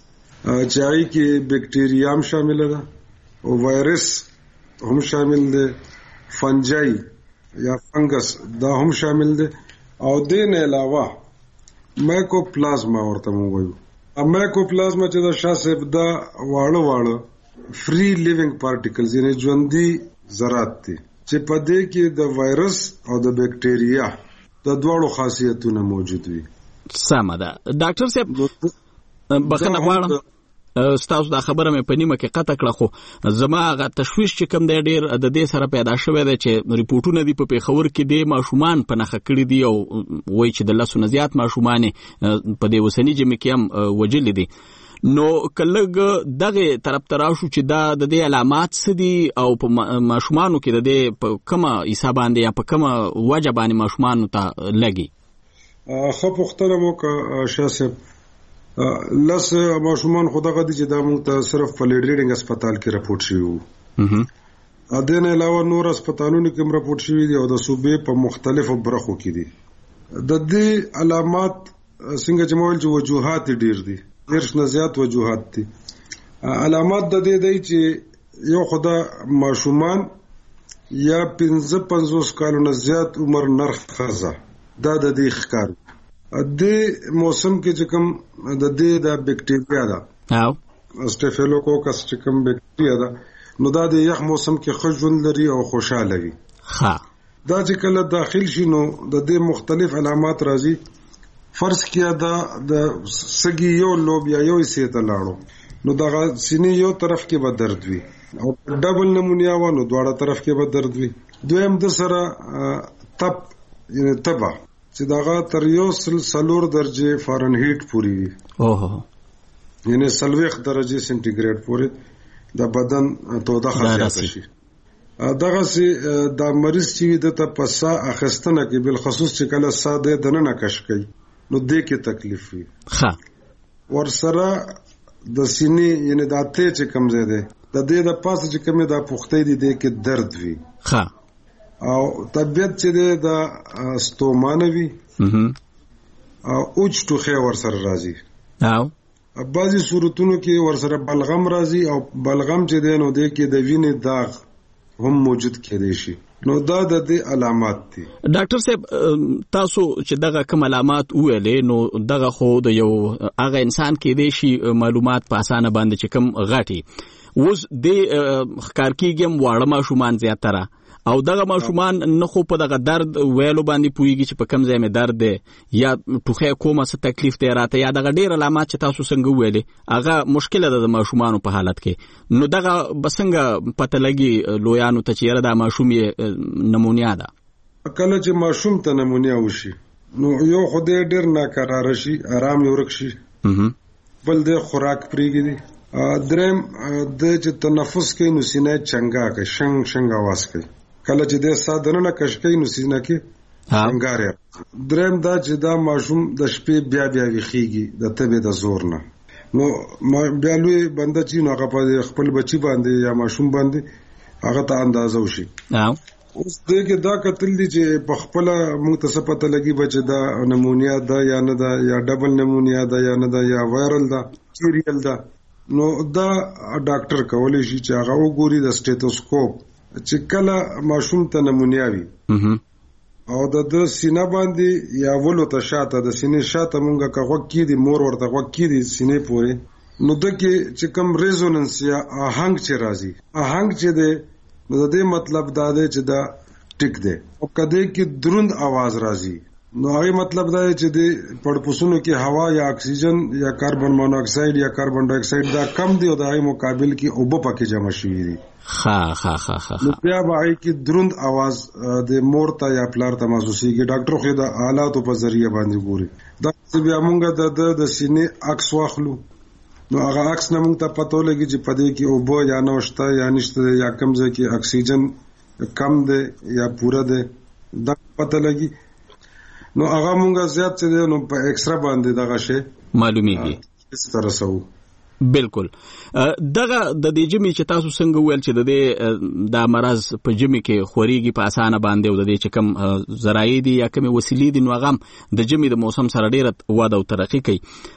چې هغه کې بیکټیریا هم شامل ده او وایرس هم شامل ده، فنجای یا فنگس دا هم شامل دي او دین علاوه مایکوپلازما ورته وایو. مایکوپلازما چې د شاسب دا واړه واړه فری لیوینګ پارټیکلز یعنی ژوندۍ ذرات دي چې په دې کې د وایرس او د بیکټیریا د دوړو خاصیتونه موجود وي. سمه ده ډاکټر صاحب بخنه غواړم ستاسو دا خبره مې په نیمه کې قطع کړه خو زما هغه تشویش چې کوم دی ډېر د دې سره پیدا شوی دی چې ریپورټونه دي په پیښور کې د ماشومان په نښه کړي دي او وایي چې د لسو نه زیات ماشومان په دې اوسني جمع کې هم وژلي دي. نو کله دغه طرف ته راشو چې دا د دې علامات څه دي او په ماشومانو کې د دې په کومه حساب باندې یا په کومه وجه باندې ماشومانو ته لګي. خو پوښتنه وکړه شاسب لس ماشومان خدغه دي چې دا موږ ته صرف په لیډریډینګ هسپتال کې راپورټ شوی وو. ا دې نه علاوه نور هسپتالونو کې هم راپورټ شوی دي او د صوبې په مختلفو برخو کې دي. د دې علامات څنګه چې مول چې وجوهات ډیر دي، ډیر نه زیات وجوهات دي. علامات د دې دی چې یو خدا ماشومان یا پنځه پنځوس کالونو زیات عمر نر ښځه دا د دې ښکار د موسم کې چې کوم د دې د بکټیریا ده او سټافیلوکوکس چې کوم بکټیریا ده نو دا د یخ موسم کې ښه ژوند لري او خوشاله وي. ها دا چې کله داخل شي نو د دې مختلف علامات راځي. فرض کیا دا د سګي یو لوب یا یو سیته لاړو نو دا سینې یو طرف کې به درد وي او ډبل نمونیا و نو دواړه طرف کې به درد وي. دویم د سره تپ یعنی تبا چې داغه تر یو سل سلور درجه فارنهیټ پوری وي اوه یعنی سلويخ درجه سنټیګریډ پوری د بدن توده خاصیت شي. دغه سي د مریض چې د تپسا اخستنه کې بل خصوص چې کله ساده دنه کش کوي نو دې کې تکلیف وي. ها ور سره د سینې یعنی د اته چې کم زیاده د دې د پاسه چې کم د پختې دي دې کې درد وي. ها او طبيعت چې د ستومانوي او اوچ ټوخه ور سره راځي. او بعضي صورتونو کې ور سره بلغم راځي او بلغم چې دی نو دې کې د وینې داغ هم موجود کېدای شي. نو دا د دې علامات دي. ډاکټر صاحب تاسو چې دغه کوم علامات ویلې نو دغه خو د یو هغه انسان کې دی شي معلومات په اسانه باندې چې کوم غاټي اوس د ښکار کېږم واړه ماشومان زیاتره او دغه ماشومان نه خو په دغه درد ویلو باندې پوهیږي چې په کوم ځای مې درد دی یا ټوخی کومه څه تکلیف دی راته یا دغه ډېر علامات چې تاسو څنګه ویلې هغه مشکله ده د ماشومانو په حالت کې. نو دغه به څنګه پته لګي لویانو ته چې یاره دا ماشوم یې نمونیا ده؟ کله چې ماشوم ته نمونیا وشي نو یو خدای ډېر ناکراره شي آرام یې ورک شي بل د خوراک پرېږدي دریم د چې تنفس کوي نو سینه چنګا کوي شنګ شنګ आवाज کوي کله چې د ساده نه کشکې نو سینه کې څنګه دریم دا چې دا ماشوم د شپې بیا بیا ویخیږي د تبه د زور نه نو بیا لوی بنده چې نو هغه په خپل بچی باندې یا ماشوم باندې هغه ته اندازه وشي. اوس دغه دا کتل دي چې په خپل متصفته لګي بچ دا نمونیا دا یا نه دا یا ډبل نمونیا دا یا نه دا یا وایرل دا سیریل دا نو دا ډاکټر کولای شي چې هغه وګوري د سټیتوسکوپ چې کله ماشوم ته نمونیا وي او د د سینه باندې یا ولو ته شاته د سینې شاته مونږه کا وکی دي مور ورته وکی دي سینې پورې نو د کې چې کوم ریزوننس یا آهنګ چې راځي آهنګ چې ده نو د دې مطلب دا دی چې دا ټیک دی او کده کې دروند आवाज راځي نو هغه مطلب دا دی چې د پړپوسونو کې هوا یا اکسیجن یا کاربن مونوکساید یا کاربن ډای اکساید دا کم دی او د هغه مقابل کې اوبه پکې جمع شوي دي. خا خا خا خا نو بیا به کې دروند आवाज د مور ته یا پلار ته محسوسيږي. ډاکټر خو د آلاتو په ذریعہ باندې ګوري دا بیا مونږ د د سینې عکس واخلو نو هغه عکس نه مونږ ته پته لګي چې په دې کې اوبه یا نوشته یا نشته یا کم ځای کې اکسیجن کم دی یا پوره دی دا پته لګي نو هغه مونږه زیات څه دی نو په ایکسرا باندې دغه شی معلومیږي اس طرح سو. بالکل دغه د دې جمی چې تاسو څنګه ویل چې د دې د مرز په جمی کې خوريږي په اسانه باندې او د دې چې کم زراعي دي یا کوم وسیلې دي نو هغه د جمی د موسم سره ډیره واده او ترقی کوي.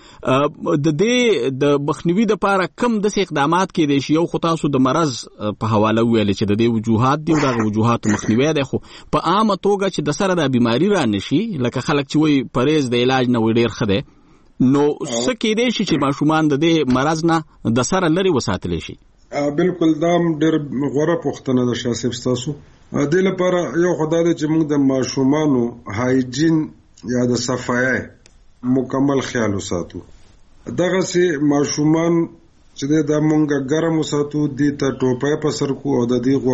د دې د بخنوي د لپاره کم د اقدامات کې دي چې یو خو تاسو د مرز په حواله ویل چې د دې وجوهات دي او د وجوهات مخنیوي ده خو په عامه توګه چې د سره د بیماری را نشي لکه خلک چې وي پرهیز د علاج نه ډیر خده نو سکه دې شي چې ماشومان د دې مرز نه د سره لري وساتل شي. بالکل دا ډېر غوړه پوښتنه ده شاسب تاسو د لپاره یو خدای دې چې موږ د ماشومانو هایجین یا د صفایي مکمل خیال وساتو. دغه سي ماشومان چې د موږ ګرم وساتو دي ته ټوپه په سر کو او د دې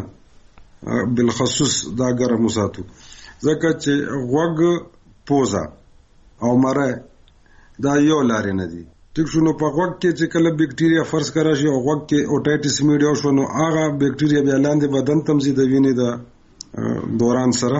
غوګونه بالخصوص دا ګرم وساتو ځکه چې غوګ پوزا او مره دا یو لارې نه دي. ټیک شو نو په غوږ کې چې کله بکټیریا فرض کرا شي او غوږ کې اوټایټس میډیا شو نو هغه بکټیریا بیا لاندې بدن تمزید ویني د دوران سره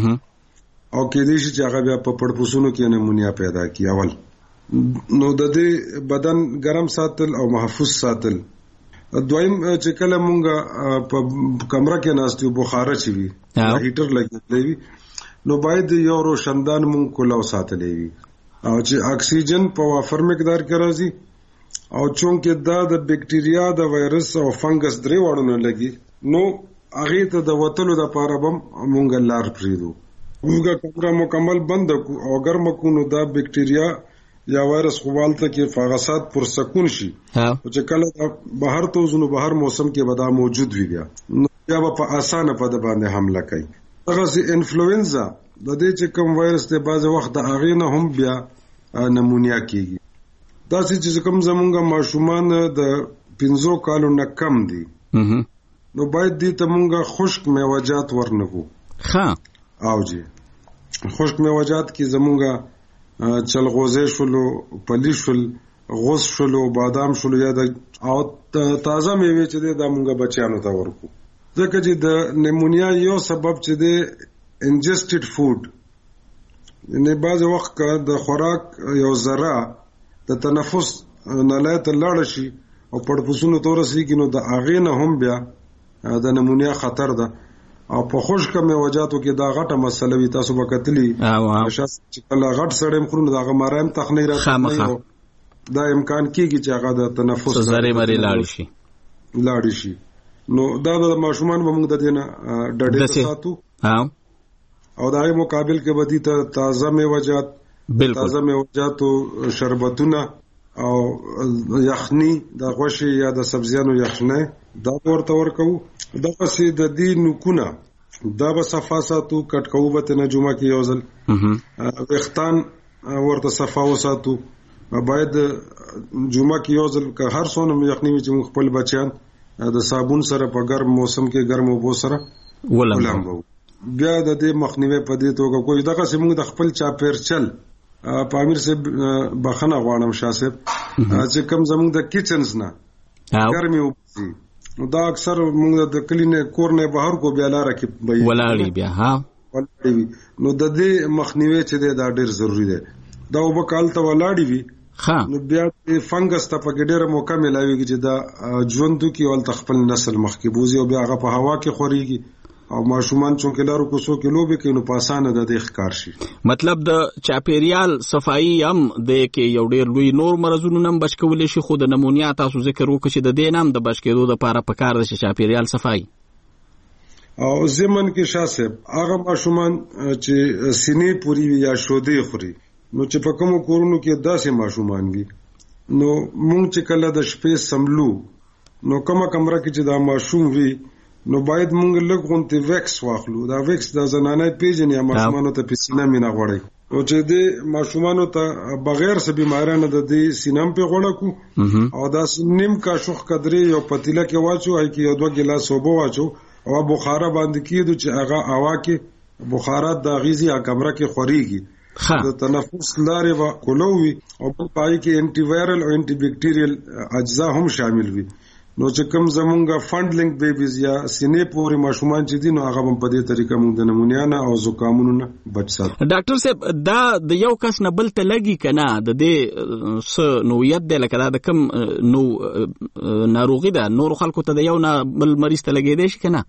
او کې دې چې هغه بیا په پړپوسونو کې نمونیا پیدا کی اول نو د دې بدن ګرم ساتل او محفوظ ساتل. دویم چې کله مونږه په کمره کې ناستو بخاره چي وي هیټر لګیدلی وي نو باید یو روشندان مونږ کولاو ساتلې وي او چې اکسیجن په وافر مقدار کې راځي او چونکه دا د بکټریا د وایرس او فنګس درې واړو نه لګي نو هغه ته د وتلو د پاره بم مونږ لار پریدو موږ کمره مکمل بند کو او ګرم کو نو دا بکټریا یا وایرس خوالته کې فاغسات پر سکون شي چې کله بهر ته زنو بهر موسم کې ودا موجود وي بیا نو بیا په اسانه په د باندې حمله کوي. دغه سي انفلوئنزا د دې چې کوم وایرس ته بعض وخت د اغې نه هم بیا نمونیا کیږي. دا چې کوم زمونږ ماشومان د پنځو کالو نه کم دي نو باید دې ته مونږه خشک میوجات ورنکو. ها او جی خشک میوجات کې زمونږه چلغوزه شلو، پلی شل، غوز شلو، بادام شلو یا د او تازه میوه چې د مونږه بچیانو ته ورکو. ځکه چې د نیمونیا یو سبب چې د انجسټډ فود یعنی بعض وخت د خوراک یو ذره د تنفس نلای ته لاړ شي او پړپوسونو ته ورسېږي نو د هغې نه هم بیا د نیمونیا خطر ده. او په خشک میوجاتو کې دا غټه مسله وي، تاسو به کتلی چې کله غټ سړی خورو دا هغه مرایم تخنی راځي دا امکان کېږي چې هغه د تنفس زری مری لاړ شي لاړ شي. نو دا د ماشومان به موږ د دې نه ډډې ساتو او د هغې مقابل کې به دي ته تازه میوجات تازه میوجاتو شربتونه او یخني د غوښې یا د سبزیانو یخنۍ دا ورته ورکوو. دغسې د دې نوکونه دا به صفا ساتو، کټ کوو به ترې نه جمعه کې یو ځل، ویښتان ورته صفا وساتو. باید جمعه کې یو ځل که هر څونه یخني وي چې موږ خپل بچیان د صابون سره په ګرم موسم کې ګرم اوبو سره ولامبو. بیا د دې مخنیوي په دې توګه کوي. دغسې موږ د خپل چاپېرچل په امیر صاحب بخښنه غواړم شاه صاحب چې کوم زموږ د کچنز نه ګرمې اوبه نو دا اکثر موږ د کلی نه کور نه بهر کو بیا لاره کې ولاړې بیا ها ولاړې نو د دې مخنیوي چې دا ډېر ضروری دی. دا اوبه کال ته ولاړې وي نو بیا فنګس ته پکې ډېره موقع ملاويږي چې دا ژوندو کې ول خپل نسل مخکې بوزي او بیا هغه په هوا کې خوريږي او ماشومان چونکې لارو کوڅو کې لوبې کوي نو په اسانه د دې ښکار شي. مطلب د چاپیریال صفایي هم د کې یو ډېر لوی نور مرزونو نم بچ کولې شي، خو د نمونیا تاسو ذکر وکړئ چې د دې نام د بچ کېدو لپاره پکار دی چې چاپیریال صفایي او زمن کې شاه صاحب هغه ماشومان چې سینې پوری یا شودې خوري نو چې په کومو کورونو کې داسې ماشومان وي نو مونږ چې کله د شپې سملو نو کومه کمره کې چې دا ماشوم وي نو باید مونږ لږ غونډې ویکس واخلو. دا ویکس د زنانه پیژنې یا ماشومانو ته په سینه مینا غوړي او چې د ماشومانو ته بغیر څه بیمارانه د دې سینم په غوړه کو او دا نیم کا شوخ قدرې یو پتیله کې واچو هي کې یو دوه ګلاس اوبه واچو او بخاره باندې کېدو چې هغه هوا کې بخارات د غیزي کمره کې خوريږي د تنفس لارې و کولوي او په پای کې انټي وایرل او انټي بکټیریل اجزا هم شامل وي. نو چې کوم زمونږه فنډلینګ بیبیز یا سینې پورې ماشومان چې دي نو هغه هم په دې طریقه موږ د نمونیا نه او زکامونو نه بچ ساتو. ډاکټر صاحب دا د یو کس نه بل ته لګي کنه د دې س نوعیت دی لکه دا د کم نو ناروغي ده نور خلکو ته د یو نه بل مریض ته لګیدي شي کنه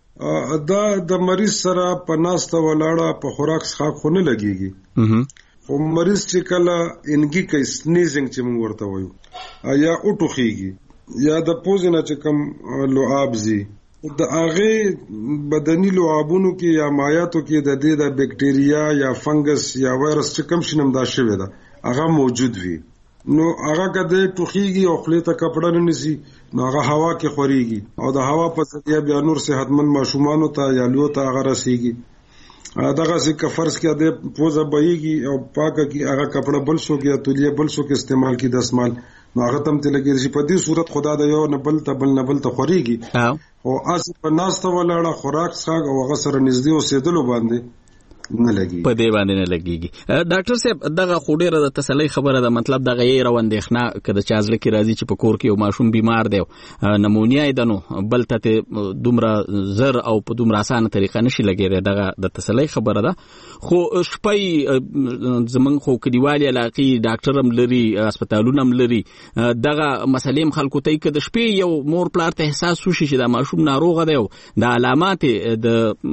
دا د مریض سره په ناسته ولاړه په خوراک څخه خو نه لګيږي خو مریض چې کله انګي کوي سنیزنګ چې موږ ورته وایو یا اوټوخیږي یا د پوزنه چې کم لعاب زی د هغه بدني لعابونو کې یا مایاتو کې د دې د بکټریا یا فنګس یا وایرس چې کم شنم دا شوی دا هغه موجود وي نو هغه کده ټوخیږي او خپل ته کپڑا نه نسی نو هغه هوا کې خوريږي او د هوا په ذریعہ بیا نور صحتمند ماشومان ته یا لوی ته هغه رسیږي. دغه څخه فرض کې د پوزه بهيږي او پاکه کې هغه کپڑا بل شو کې تولیه بل شو کې استعمال کې دسمال نو هغه تم ته لګي چې په دې صورت خدا د یو نه بل ته بل نه بل ته خوريږي او اس په ناسته ولاړه خوراک څخه او هغه سره نږدې اوسېدلو باندې نه لګي په دې باندې نه لګيږي. ډاکټر صاحب دغه خوډيره د تسلی خبره ده، مطلب دغه یې روندېخنه کده چې ازل کې راځي چې په کور کې یو ماشوم بیمار دی نمونیا یې دنو بل ته دومره زر او په دومره اسانه طریقه نشي لګیږي، دغه د تسلی خبره ده. خو شپې زمون خو کډیوالي علاقې ډاکټر هم لري هسپتالونه هم لري، دغه مسلې خلکو ته کې د شپې یو مور پلار ته احساس وشي چې دا ماشوم ناروغ دی او د علامات د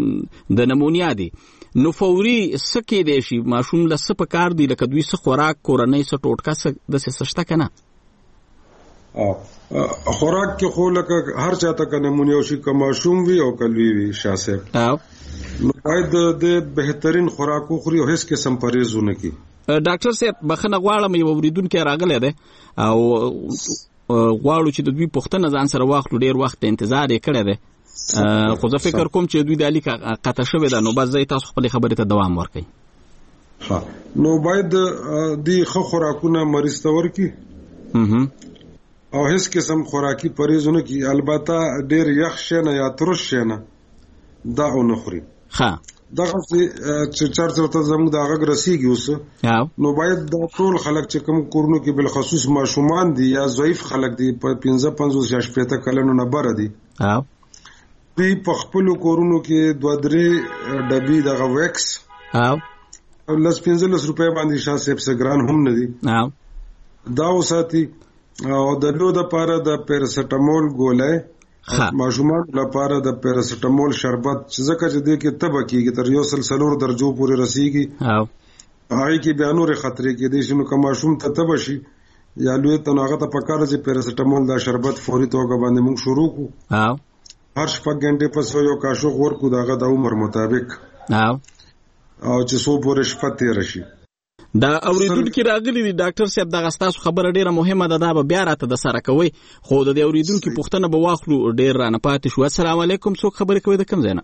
د نمونیا دي نو فوري سکه دی شي ماشوم له سپ کار دی لکه دوی څه خوراک کورنۍ څه ټوټکا څه د سشته کنه خوراک کې خو لکه هر چاته که نمونیا شي که ماشوم وي او که لوی وي شاه صاحب نو باید د بهترین خوراک وخوري او هیڅ قسم پرهیز ونه کړي. ډاکټر صاحب بخښنه غواړم یو اوریدونکی راغلی دی او غواړو چې د دوی پوښتنه ځان سره واخلو، ډېر وخت انتظار یې کړی دی خو زه فکر کوم چې دوی د اړیکه قطع شوې ده، نو بس زه تاسو خپلې خبرې ته دوام ورکړئ. ها نو باید د ښه خوراکونه مریض ته ورکړي او هیڅ قسم خوراکي پرهیز ونه کړي، البته ډېر یخ شی نه یا ترش شی نه دا ونه خوري. دغه چې چارڅ ورته زموږ د غږ رسیږي اوس نو باید دا ټول خلک چې کوم کورونو کې بالخصوص ماشومان دي یا ضعیف خلک دي په پنځه پنځوس یا شپېته کلونو نه بره دي دوی په خپلو کورونو کې دوه درې ډبې دغه ویکس لس پنځلس روپۍ باندې شاه صاحب څه ګران هم نه دي دا وساتي او د لو دپاره د پیراسیټامول ګولۍ ماشومان لپاره د پیراسیټامول شربت چې ځکه چې دې کې تبه کېږي تر یو سل څلور درجو پورې رسیږي هغې کې بیا نورې خطرې کېدی شي، نو که ماشوم ته تبه شي یا لوی ته نو هغه ته پکار چې پیراسیټامول دا شربت فوري توګه باندې موږ شروع کړو، هر شپږ غنټې پس یو کاشوغ ورکړو د هغه د عمر مطابق او چې څو پورې شپه تېره شي. دا اوریدونکي راغلي دي ډاکټر صاحب، دغه ستاسو خبره ډیره مهمه ده، دا به بیا راته د سره کوئ خو د دې اوریدونکي پوښتنه به واخلو، ډیر رانه پاتې شو. السلام علیکم، څوک خبرې کوي د کوم ځای نه؟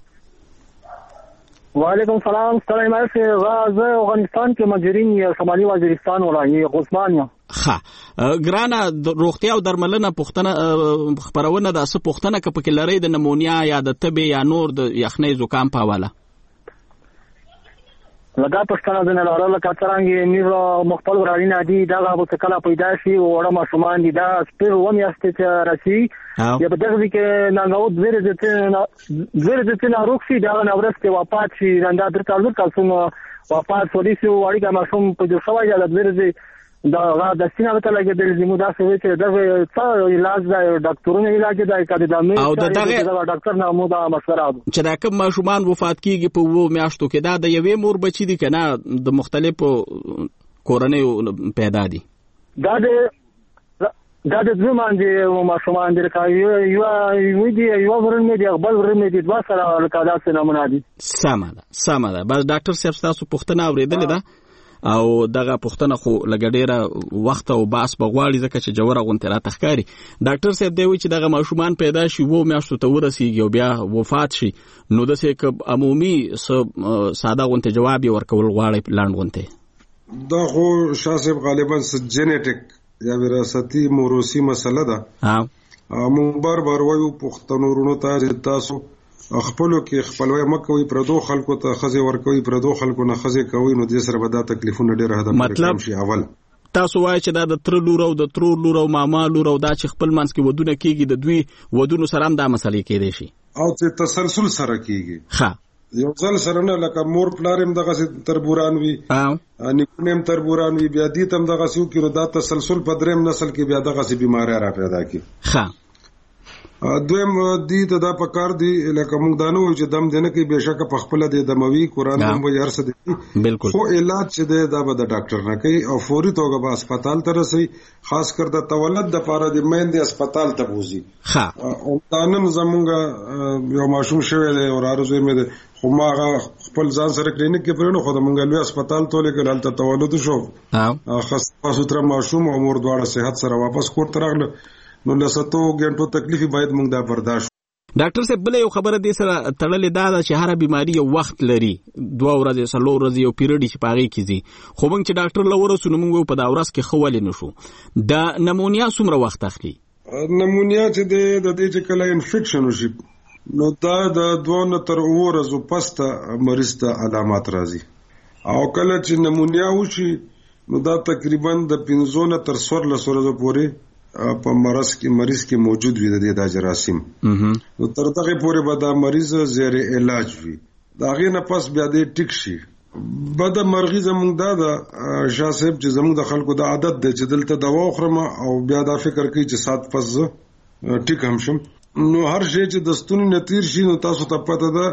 وعلیکم السلام، ستړی مه شئ، زه افغانستان کې مجرین شمالي وزیرستان ولایت غوثمان یم. ښه ګرانه، د روغتیا او درملنه پوښتنه خپرونه ده، څه پوښتنه که پکې لرئ د نمونیا یا د تبې یا نور د یخنۍ زکام په حواله؟ لکه پښتنه د نه لرله که څرنګې میر مختل ورانین دي دغه به کله پیدا شي وړه ماشومان دي دا سپېر اووه میاشتې چې رسي یا په دغه کې ننګوت زیرې زیرې زیرې ناروغ شي دغه نه وروسته وفات شي دا درې څلور کلونه وفات شولی شي اړیکه ماشوم په جوړ شوی یا د زیرې دا د سینه ته لګېدل زموږ داسې وي چې دغه څه علاج دی ډاکټرونه علاج دی که د امیر او د دغه ډاکټر نه مو دا مشوره ده چې دا کوم ماشومان وفات کېږي په اووه میاشتو کې دا د یوې مور بچي دي که نه د مختلفو کورنیو پیدا دي؟ دا د دا د دوه باندې ماشومان دي لکه یوه دي یوه ورن مې دي بل ورن مې دي دوه سره لکه داسې نمونه دي. سمه ده سمه ده، بس ډاکټر صاحب ستاسو پوښتنه اورېدلې ده او دغه پوښتنه خو لږ ډېره وخت او بحث به غواړي ځکه چې جوړه غونډه راته ښکاري. ډاکټر صاحب دی وایي چې دغه ماشومان پیدا شي اووه میاشتو ته ورسیږي او بیا وفات شي، نو داسې که عمومي څه ساده غونډې جواب یې ورکول غواړئ لنډ غونډې؟ دا خو شاه صاحب غالبا جینیټک یا وراثتي موروثي مسله ده. موږ بار بار وایو پښتنو ورونو ته چې تاسو خپلو کې خپلوي مه کوئ، پردو خلکو ته ښځې ورکوئ، پردو خلکو نه ښځې کوئ، نو دې سره به دا تکلیفونه ډېر حده پورې کم شي. اول تاسو وایئ چې دا د تره لور او د ترور لور او ماما لور او دا چې خپل منځ کې ودونه کېږي د دوی ودونو سره هم دا مسلې کېدی شي او چې تسلسل سره کېږي. ښه یو ځل سره نه، لکه مور پلار هم دغسې تربوران وي، نیکونه هم تربوران وي، بیا دې ته هم دغسې وکړي، نو دا تسلسل په درېیم نسل کې بیا دغسې بیمارۍ را پیدا کړي. ښه دویم دی ته دا پکار دی لکه موږ دا نه وایو چې دم دی نه کوي، بېشکه په خپله دی دموي قرآن هم وایي هر څه دی، خو علاج چې دی دا به د ډاکټر نه کوي او فوري توګه به اسپتال ته رسوي، خاص کر د تولد دپاره د میندې اسپتال ته بوځي. دا نن زمونږ یو ماشوم شوی دی وراره زوی مې دی، خو ما هغه خپل ځان سره کلینیک کې پرېنو خو د مونږ لوی اسپتال ته ولېږل، هلته تولد شو، خسته سوتره ماشوم او مور دواړه صحت سره واپس کور ته راغله، نو لساتو غنټو تکلیف باید موږ دا برداشت. ډاکټر صاحب بل یو خبره دې سره تړلې دا ده چې هر بیماری یو وخت لري، دوه ورځې څلور ورځې یو پیریډ چې په هغې کې ځي، خو موږ چې ډاکټر له ورسو نو موږ په دا ورځ کې ښه ولې نه شو. دا نمونیا څومره وخت اخلي؟ نمونیا چې دی د دې چې کله انفیکشن وشي نو دا د دوه نه تر اووه ورځو پس ته مریض ته علامات راځي، او کله چې نمونیا وشي نو دا تقریبا د پنځو نه تر څوارلسو ورځو پورې په مرض کې مریض کې موجود وي د دې دا جراثیم، نو تر دغه پورې به دا مریض زیر علاج وي، د هغې نه پس بیا دې ټیک شي. بده مرغي زموږ دا ده شاه صاحب چې زموږ د خلکو دا عادت دی چې دلته دوا وخورم او بیا دا فکر کوي چې سات پس زه ټیک هم شم، نو هر شی چې د ستوني نه تېر شي نو تاسو ته پته ده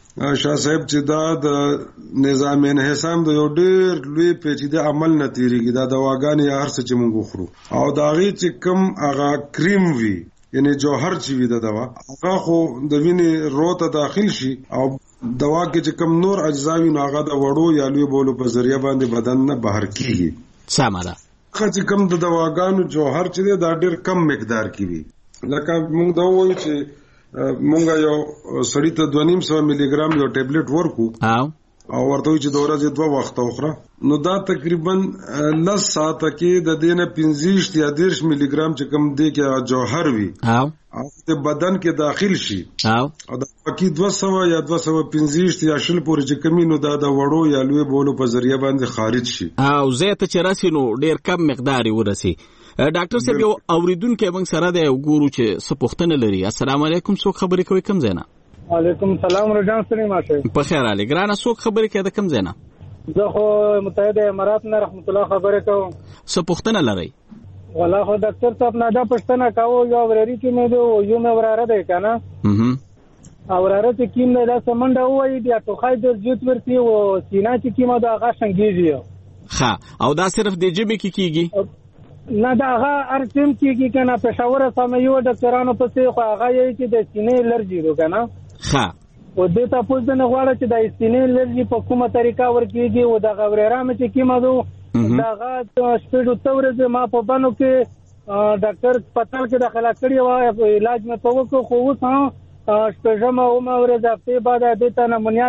شاه صاحب چې دا د نظام انحسام د یو ډېر لوی پیچیده عمل نه تیریږي، دا دواګانې هر څه چې موږ خورو او د هغې چې کوم هغه کریم وي یعنی جوهر چې وي د دوا هغه خو د وینې رو ته داخل شي او دوا کې چې کوم نور اجزا وي نو هغه د وړو یا لوی بولو په ذریعه باندې بدن نه بهر کیږي. سمه ده. هغه چې کوم د دواګانو جوهر چې دی دا ډېر کم مقدار کې وي. لکه موږ دا وایو چې مونږ یو سړی ته دوه نیم سوه ملي ګرام یو ټیبلټ ورکو او ورته چې د ورځې دوه وخته وخوره، نو دا تقریبا لس ساعته کې د دې نه پنځه یا دېرش ملي ګرام چې کوم دی کې جوهر وي او د بدن کې داخل شي او د باقي دوه سوه یا دوه سوه پنځه یا شل پورې چې کمی نو دا د وړو یا لوی بولو په ذریعه باندې خارج شي او زه ته چې راسي نو ډېر کم مقدار ورسي. ډاکټر صاحب یو اوریدونکو موږ سره د ګورو چې څه پوښتنه لري. السلام علیکم، څوک خبرې کوي کوم ځای نه؟ وعلیکم السلام رجان سلیم ماشه. په خیر علي ګرانه، څوک خبرې کوي د کوم ځای نه؟ زه خو متحده امارات نه رحمت الله خبرې کوم. څه پوښتنه لري؟ والله خو ډاکټر صاحب نه دا پوښتنه کاوه یو ورری کې مې دی یو مې وراره دی کنه او وراره چې کیم نه دا سمنده وایي بیا ټوخای در جوت ورتي او سینا چې کیمه دا هغه څنګهږي. ها او دا صرف د جبه کې کیږي؟ نه دا هغه ارتم کیږي کنه پېښور سم یو ډاکټرانو په څیر خو هغه یې چې د سینې الرجی رو کنه. ها او د تاسو نه غواړم چې د سینې الرجی په کومه طریقه ورکیږي او د غوړېرام چې کیمه دو داغه سپیډ تورز ما په بانو کې ډاکټر پتال کې داخله کړی و علاج مې په وکړو خو اوس هم شپږم او ما ورځ هفته بعد د ته نمونیا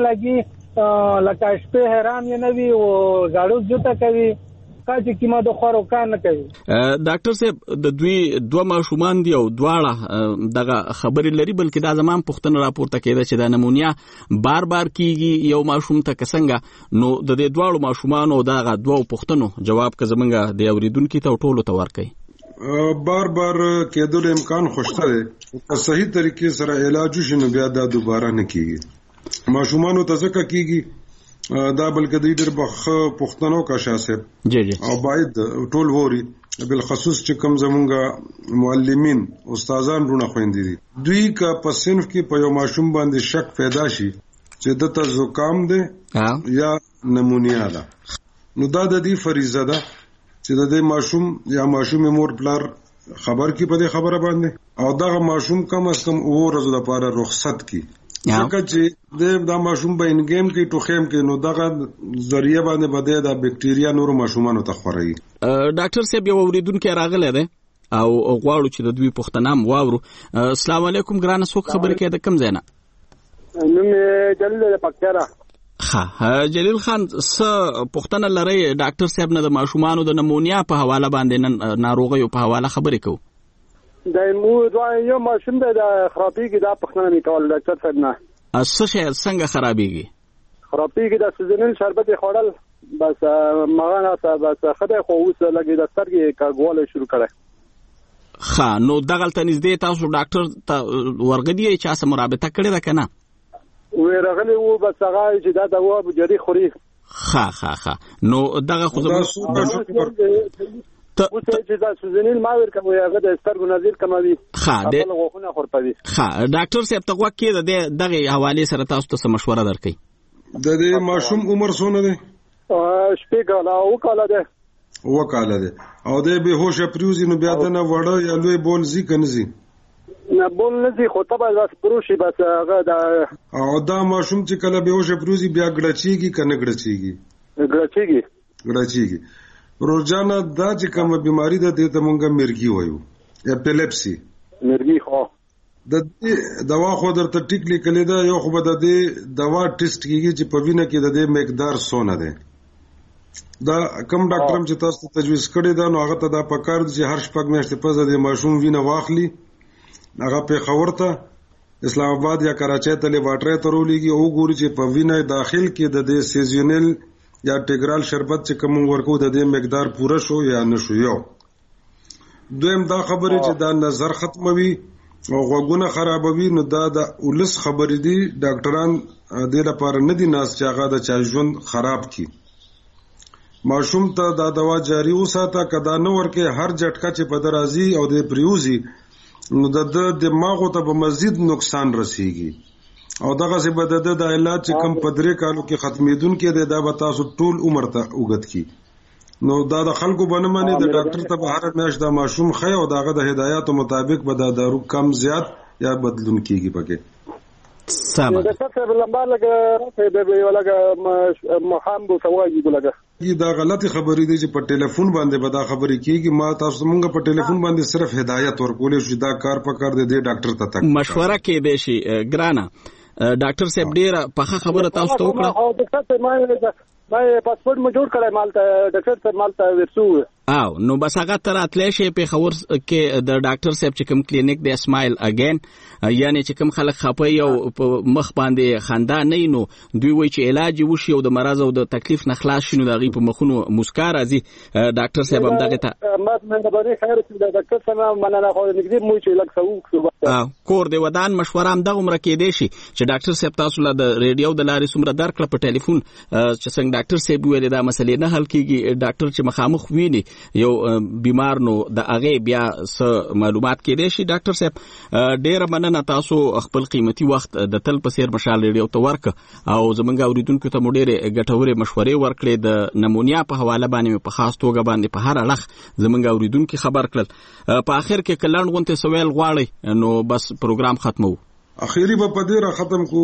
لګي لکه شپه حیران نه وي او غاړو جوته کوي کاږي کیما د خورو کار نه کوي. ډاکټر صاحب د دوی دوه ماشومان دی او دواړه دغه خبرې لري بلکې دا زمام پوښتنه راپورته کېده چې د نمونیا بار بار کیږي یو ماشوم ته څنګه نو د دې دواړو ماشومان او دغه دوه پوښتنو جواب که زمونږ د اوریدونکو ته ټولو ته ورکړي. بار بار کېدل امکان خوشته دی په صحیح طریقې سره علاج وشي نو بیا دا دوباره نه کیږي. ماشومانو ته ځکه کیږي دا بلکې د ډېر بخ پښتنو کا شاسب جی جی او باید ټول ووري بالخصوص چې کوم زمونږ معلمین استادان رونه خويندې دي دوی کا په صنف کې په یو ماشوم باندې شک پیدا شي چې د ته زکام دی یا نمونیا ده نو دا د دې فریضه ده چې د دې ماشوم یا ماشوم مور پلار خبر کی په دې خبره باندې او دا ماشوم کم از کم او ورځې لپاره رخصت کی ځکه چې دا ماشوم به انګیم کې ټوخیم کې نو دغه ذریعہ باندې بده دا بکټیریا نور ماشومانو ته خوري. ډاکټر صاحب یو اوریدونکو راغلی دی او غواړو چې د دوی پوښتنه هم واورو. السلام علیکم ګرانه، څوک خبرې کوي د کوم ځای نه؟ نوم جلیل د پکتیرا. ها جلیل خان څه پوښتنه لري ډاکټر صاحب نه د ماشومانو د نمونیا په حواله باندې ناروغیو په حواله خبرې کوو؟ د مو دوه یو ماشوم د خرابېږي دا پښتنه می کول ډاکټر صاحب نه څه شي څنګه خرابېږي؟ خرابېږي د سوزنل شربت خوړل بس مغانه ته بس خدای خو اوس لګي د سترګې کاغواله شروع کړه. ها نو دغه تنځدې تاسو ډاکټر ته ورغدي چې تاسو مرابطه کړې ده کنه؟ وې راغلی وو بس هغه چې دا دوا به جری خوري. ها ها ها نو دغه خو ته چې دا سوزنیل ما ورکوي هغه د سترګو نظر کموي خپل غوښونه خورپوي. ها ډاکټر صاحب ته وکړه د دغه حواله سره تاسو ته مشوره درکړي. د دې ماشوم عمر څونه دی؟ شپږ کاله او کاله ده و کاله ده او د به هوش پریوزي نو بیا د نه وړه یا لوی بول زی کنزي نه بول نه زی خو ته بس پروشي بس هغه دا او دا ماشوم چې کله به هوش پریوزي بیا ګړچیږي کنه ګړچیږي ګړچیږي ګړچیږي. روزانه دا چې کومه بیماری ده د ته مونږه مرګي وایو اپیلیپسي مرګي خو د دې دوا خو درته ټیک لیکلې ده یو خو به د دې دوا ټیسټ کیږي چې په وینه کې د دې مقدار څونه ده. دا کوم ډاکټر چې تاسو ته تجویز کړی دا نو هغه ته دا پکار دي چې هر شپږ میاشتې پس د ماشوم وینه واخلي هغه په خورته اسلام آباد یا کراچۍ ته لیبارټری ته ورولېږي او ګوري چې په وینه داخل کې د دې سیزونل یا ټیګرال شربت چې کوم ورکو د دې مقدار پوره شو یا نشو. یو دویم دا خبره چې دا نظر ختموي او غوګونه خرابوي نو دا د ولس خبرې دي ډاکټران دې لپاره نه دي ناس چې هغه د چا ژوند خراب کی. ماشوم ته دا دوا جاری وساته کدا نه ورکه هر جټکا چې په درازي او د پریوزي نو د دماغ ته به مزید نقصان رسیږي او دغه څه بد د علاج چې کم پدری کالو کې ختمېدون کې د دا به تاسو ټول عمر ته وګت کی نو دا د خلکو باندې باندې د ډاکټر ته به هر میاشت د ماشوم خي او دغه د هدایاتو مطابق به د دارو کم زیات یا بدلون کیږي پکې سم د څه لمبا لګه د ولګه محام بو سواجی ګلګه دا غلطی خبرې دي چې په ټلیفون باندې به دا خبرې کیږي ما تاسو مونږ په ټلیفون باندې صرف هدایت ورکولې شو دا کار په کار دی ډاکټر ته تک مشوره کې دی شي ګرانه ډاکټر صاحب ډیره په خبره تاسو ته وکړه او ډاکټر ته ما ما پاسپورت مو جوړ کړای مالته ډاکټر ته مالته ورسو او نو بس هغه تر اتلې شي په خبر کې د ډاکټر صاحب چې کوم کلینیک دی اسماعیل اگین یعنی چې کوم خلک خپي او مخ باندې خندا نه نو دوی وایي چې علاج وشي او د مرز او د تکلیف نه خلاص شي نو دغه په مخونو مسکا راځي ډاکټر صاحب هم دغه ته ما مهرباني خیر چې د ډاکټر څخه مننه خو نګدي مو چې لک سوق کور دی ودان مشوره هم دغه عمر کې دی شي چې ډاکټر صاحب تاسو له د ریډیو د لارې سمره درکړه په ټلیفون چې څنګه ډاکټر صاحب ویل دا مسلې نه حل کیږي ډاکټر چې مخامخ ویني یو بیمار نو د هغه بیا څه معلومات کې دی شي ډاکټر صاحب ډیره مننه تاسو خپل قیمتي وخت د تل په سیر مشال ریډیو ته ورک او زمونږ اوریدونکو ته مو ډیره ګټورې مشورې ورکړې د نمونیا په حواله باندې په خاص توګه باندې په هر اړخ زمونږ اوریدونکو خبر کړل په اخر کې کلن غونته سوال غواړي نو بس پروګرام ختمو اخیری په پدې را ختم کو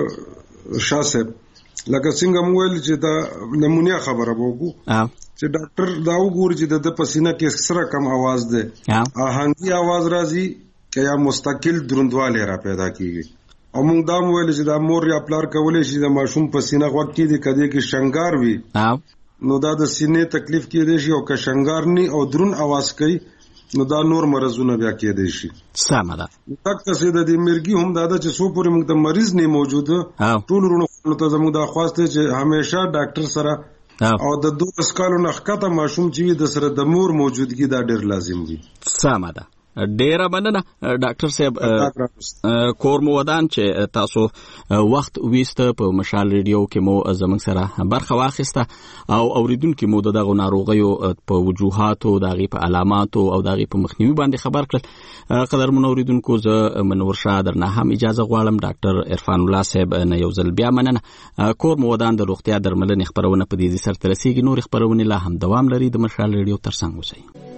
شاه صاحب لکه څنګه مو ویل چې دا نمونیا خبره وکړو چې ډاکټر دا وګوري چې د پسینه کې سره کم आवाज ده آهنګي आवाज راځي که یا مستقل دروندواله را پیدا کیږي او موږ دا مو ویل چې دا مور یا پلار کولای شي د ماشوم پسینه وخت کې د کدی کې شنګار وي نو دا د سینې تکلیف کې دی شي او که شنګار ني او درون आवाज کوي نو دا نور مرزونه بیا کې دی شي سم ده تک څه د دې مرګي هم دا چې سو پورې موږ د مریض نه موجود ټول ورونو ته زموږ د خواسته چې همیشه ډاکټر سره او د دوه سکالو نخکته ماشوم چې د سره د مور موجودګي دا ډیر لازم وي سم ده ډیره مننه ډاکټر صاحب کور مو ودان چې تاسو وخت ویسته په مشال ریډیو کې مو زمنګ سره برخه واخیسته او اوریدونکو مو دغه ناروغیو په وجوهاتو دغه په علاماتو او دغه په مخنیوي باندې خبر کړل قدر مو اوریدونکو زه منور شاه درنه هم اجازه غواړم ډاکټر عرفان الله صاحب نه یو ځل بیا مننه کور مو ودان د روغتیا درملنې خبرونه په دې سر ترسيږي نور خبرونه لا هم دوام لري د مشال ریډیو ترڅنګ اوسئ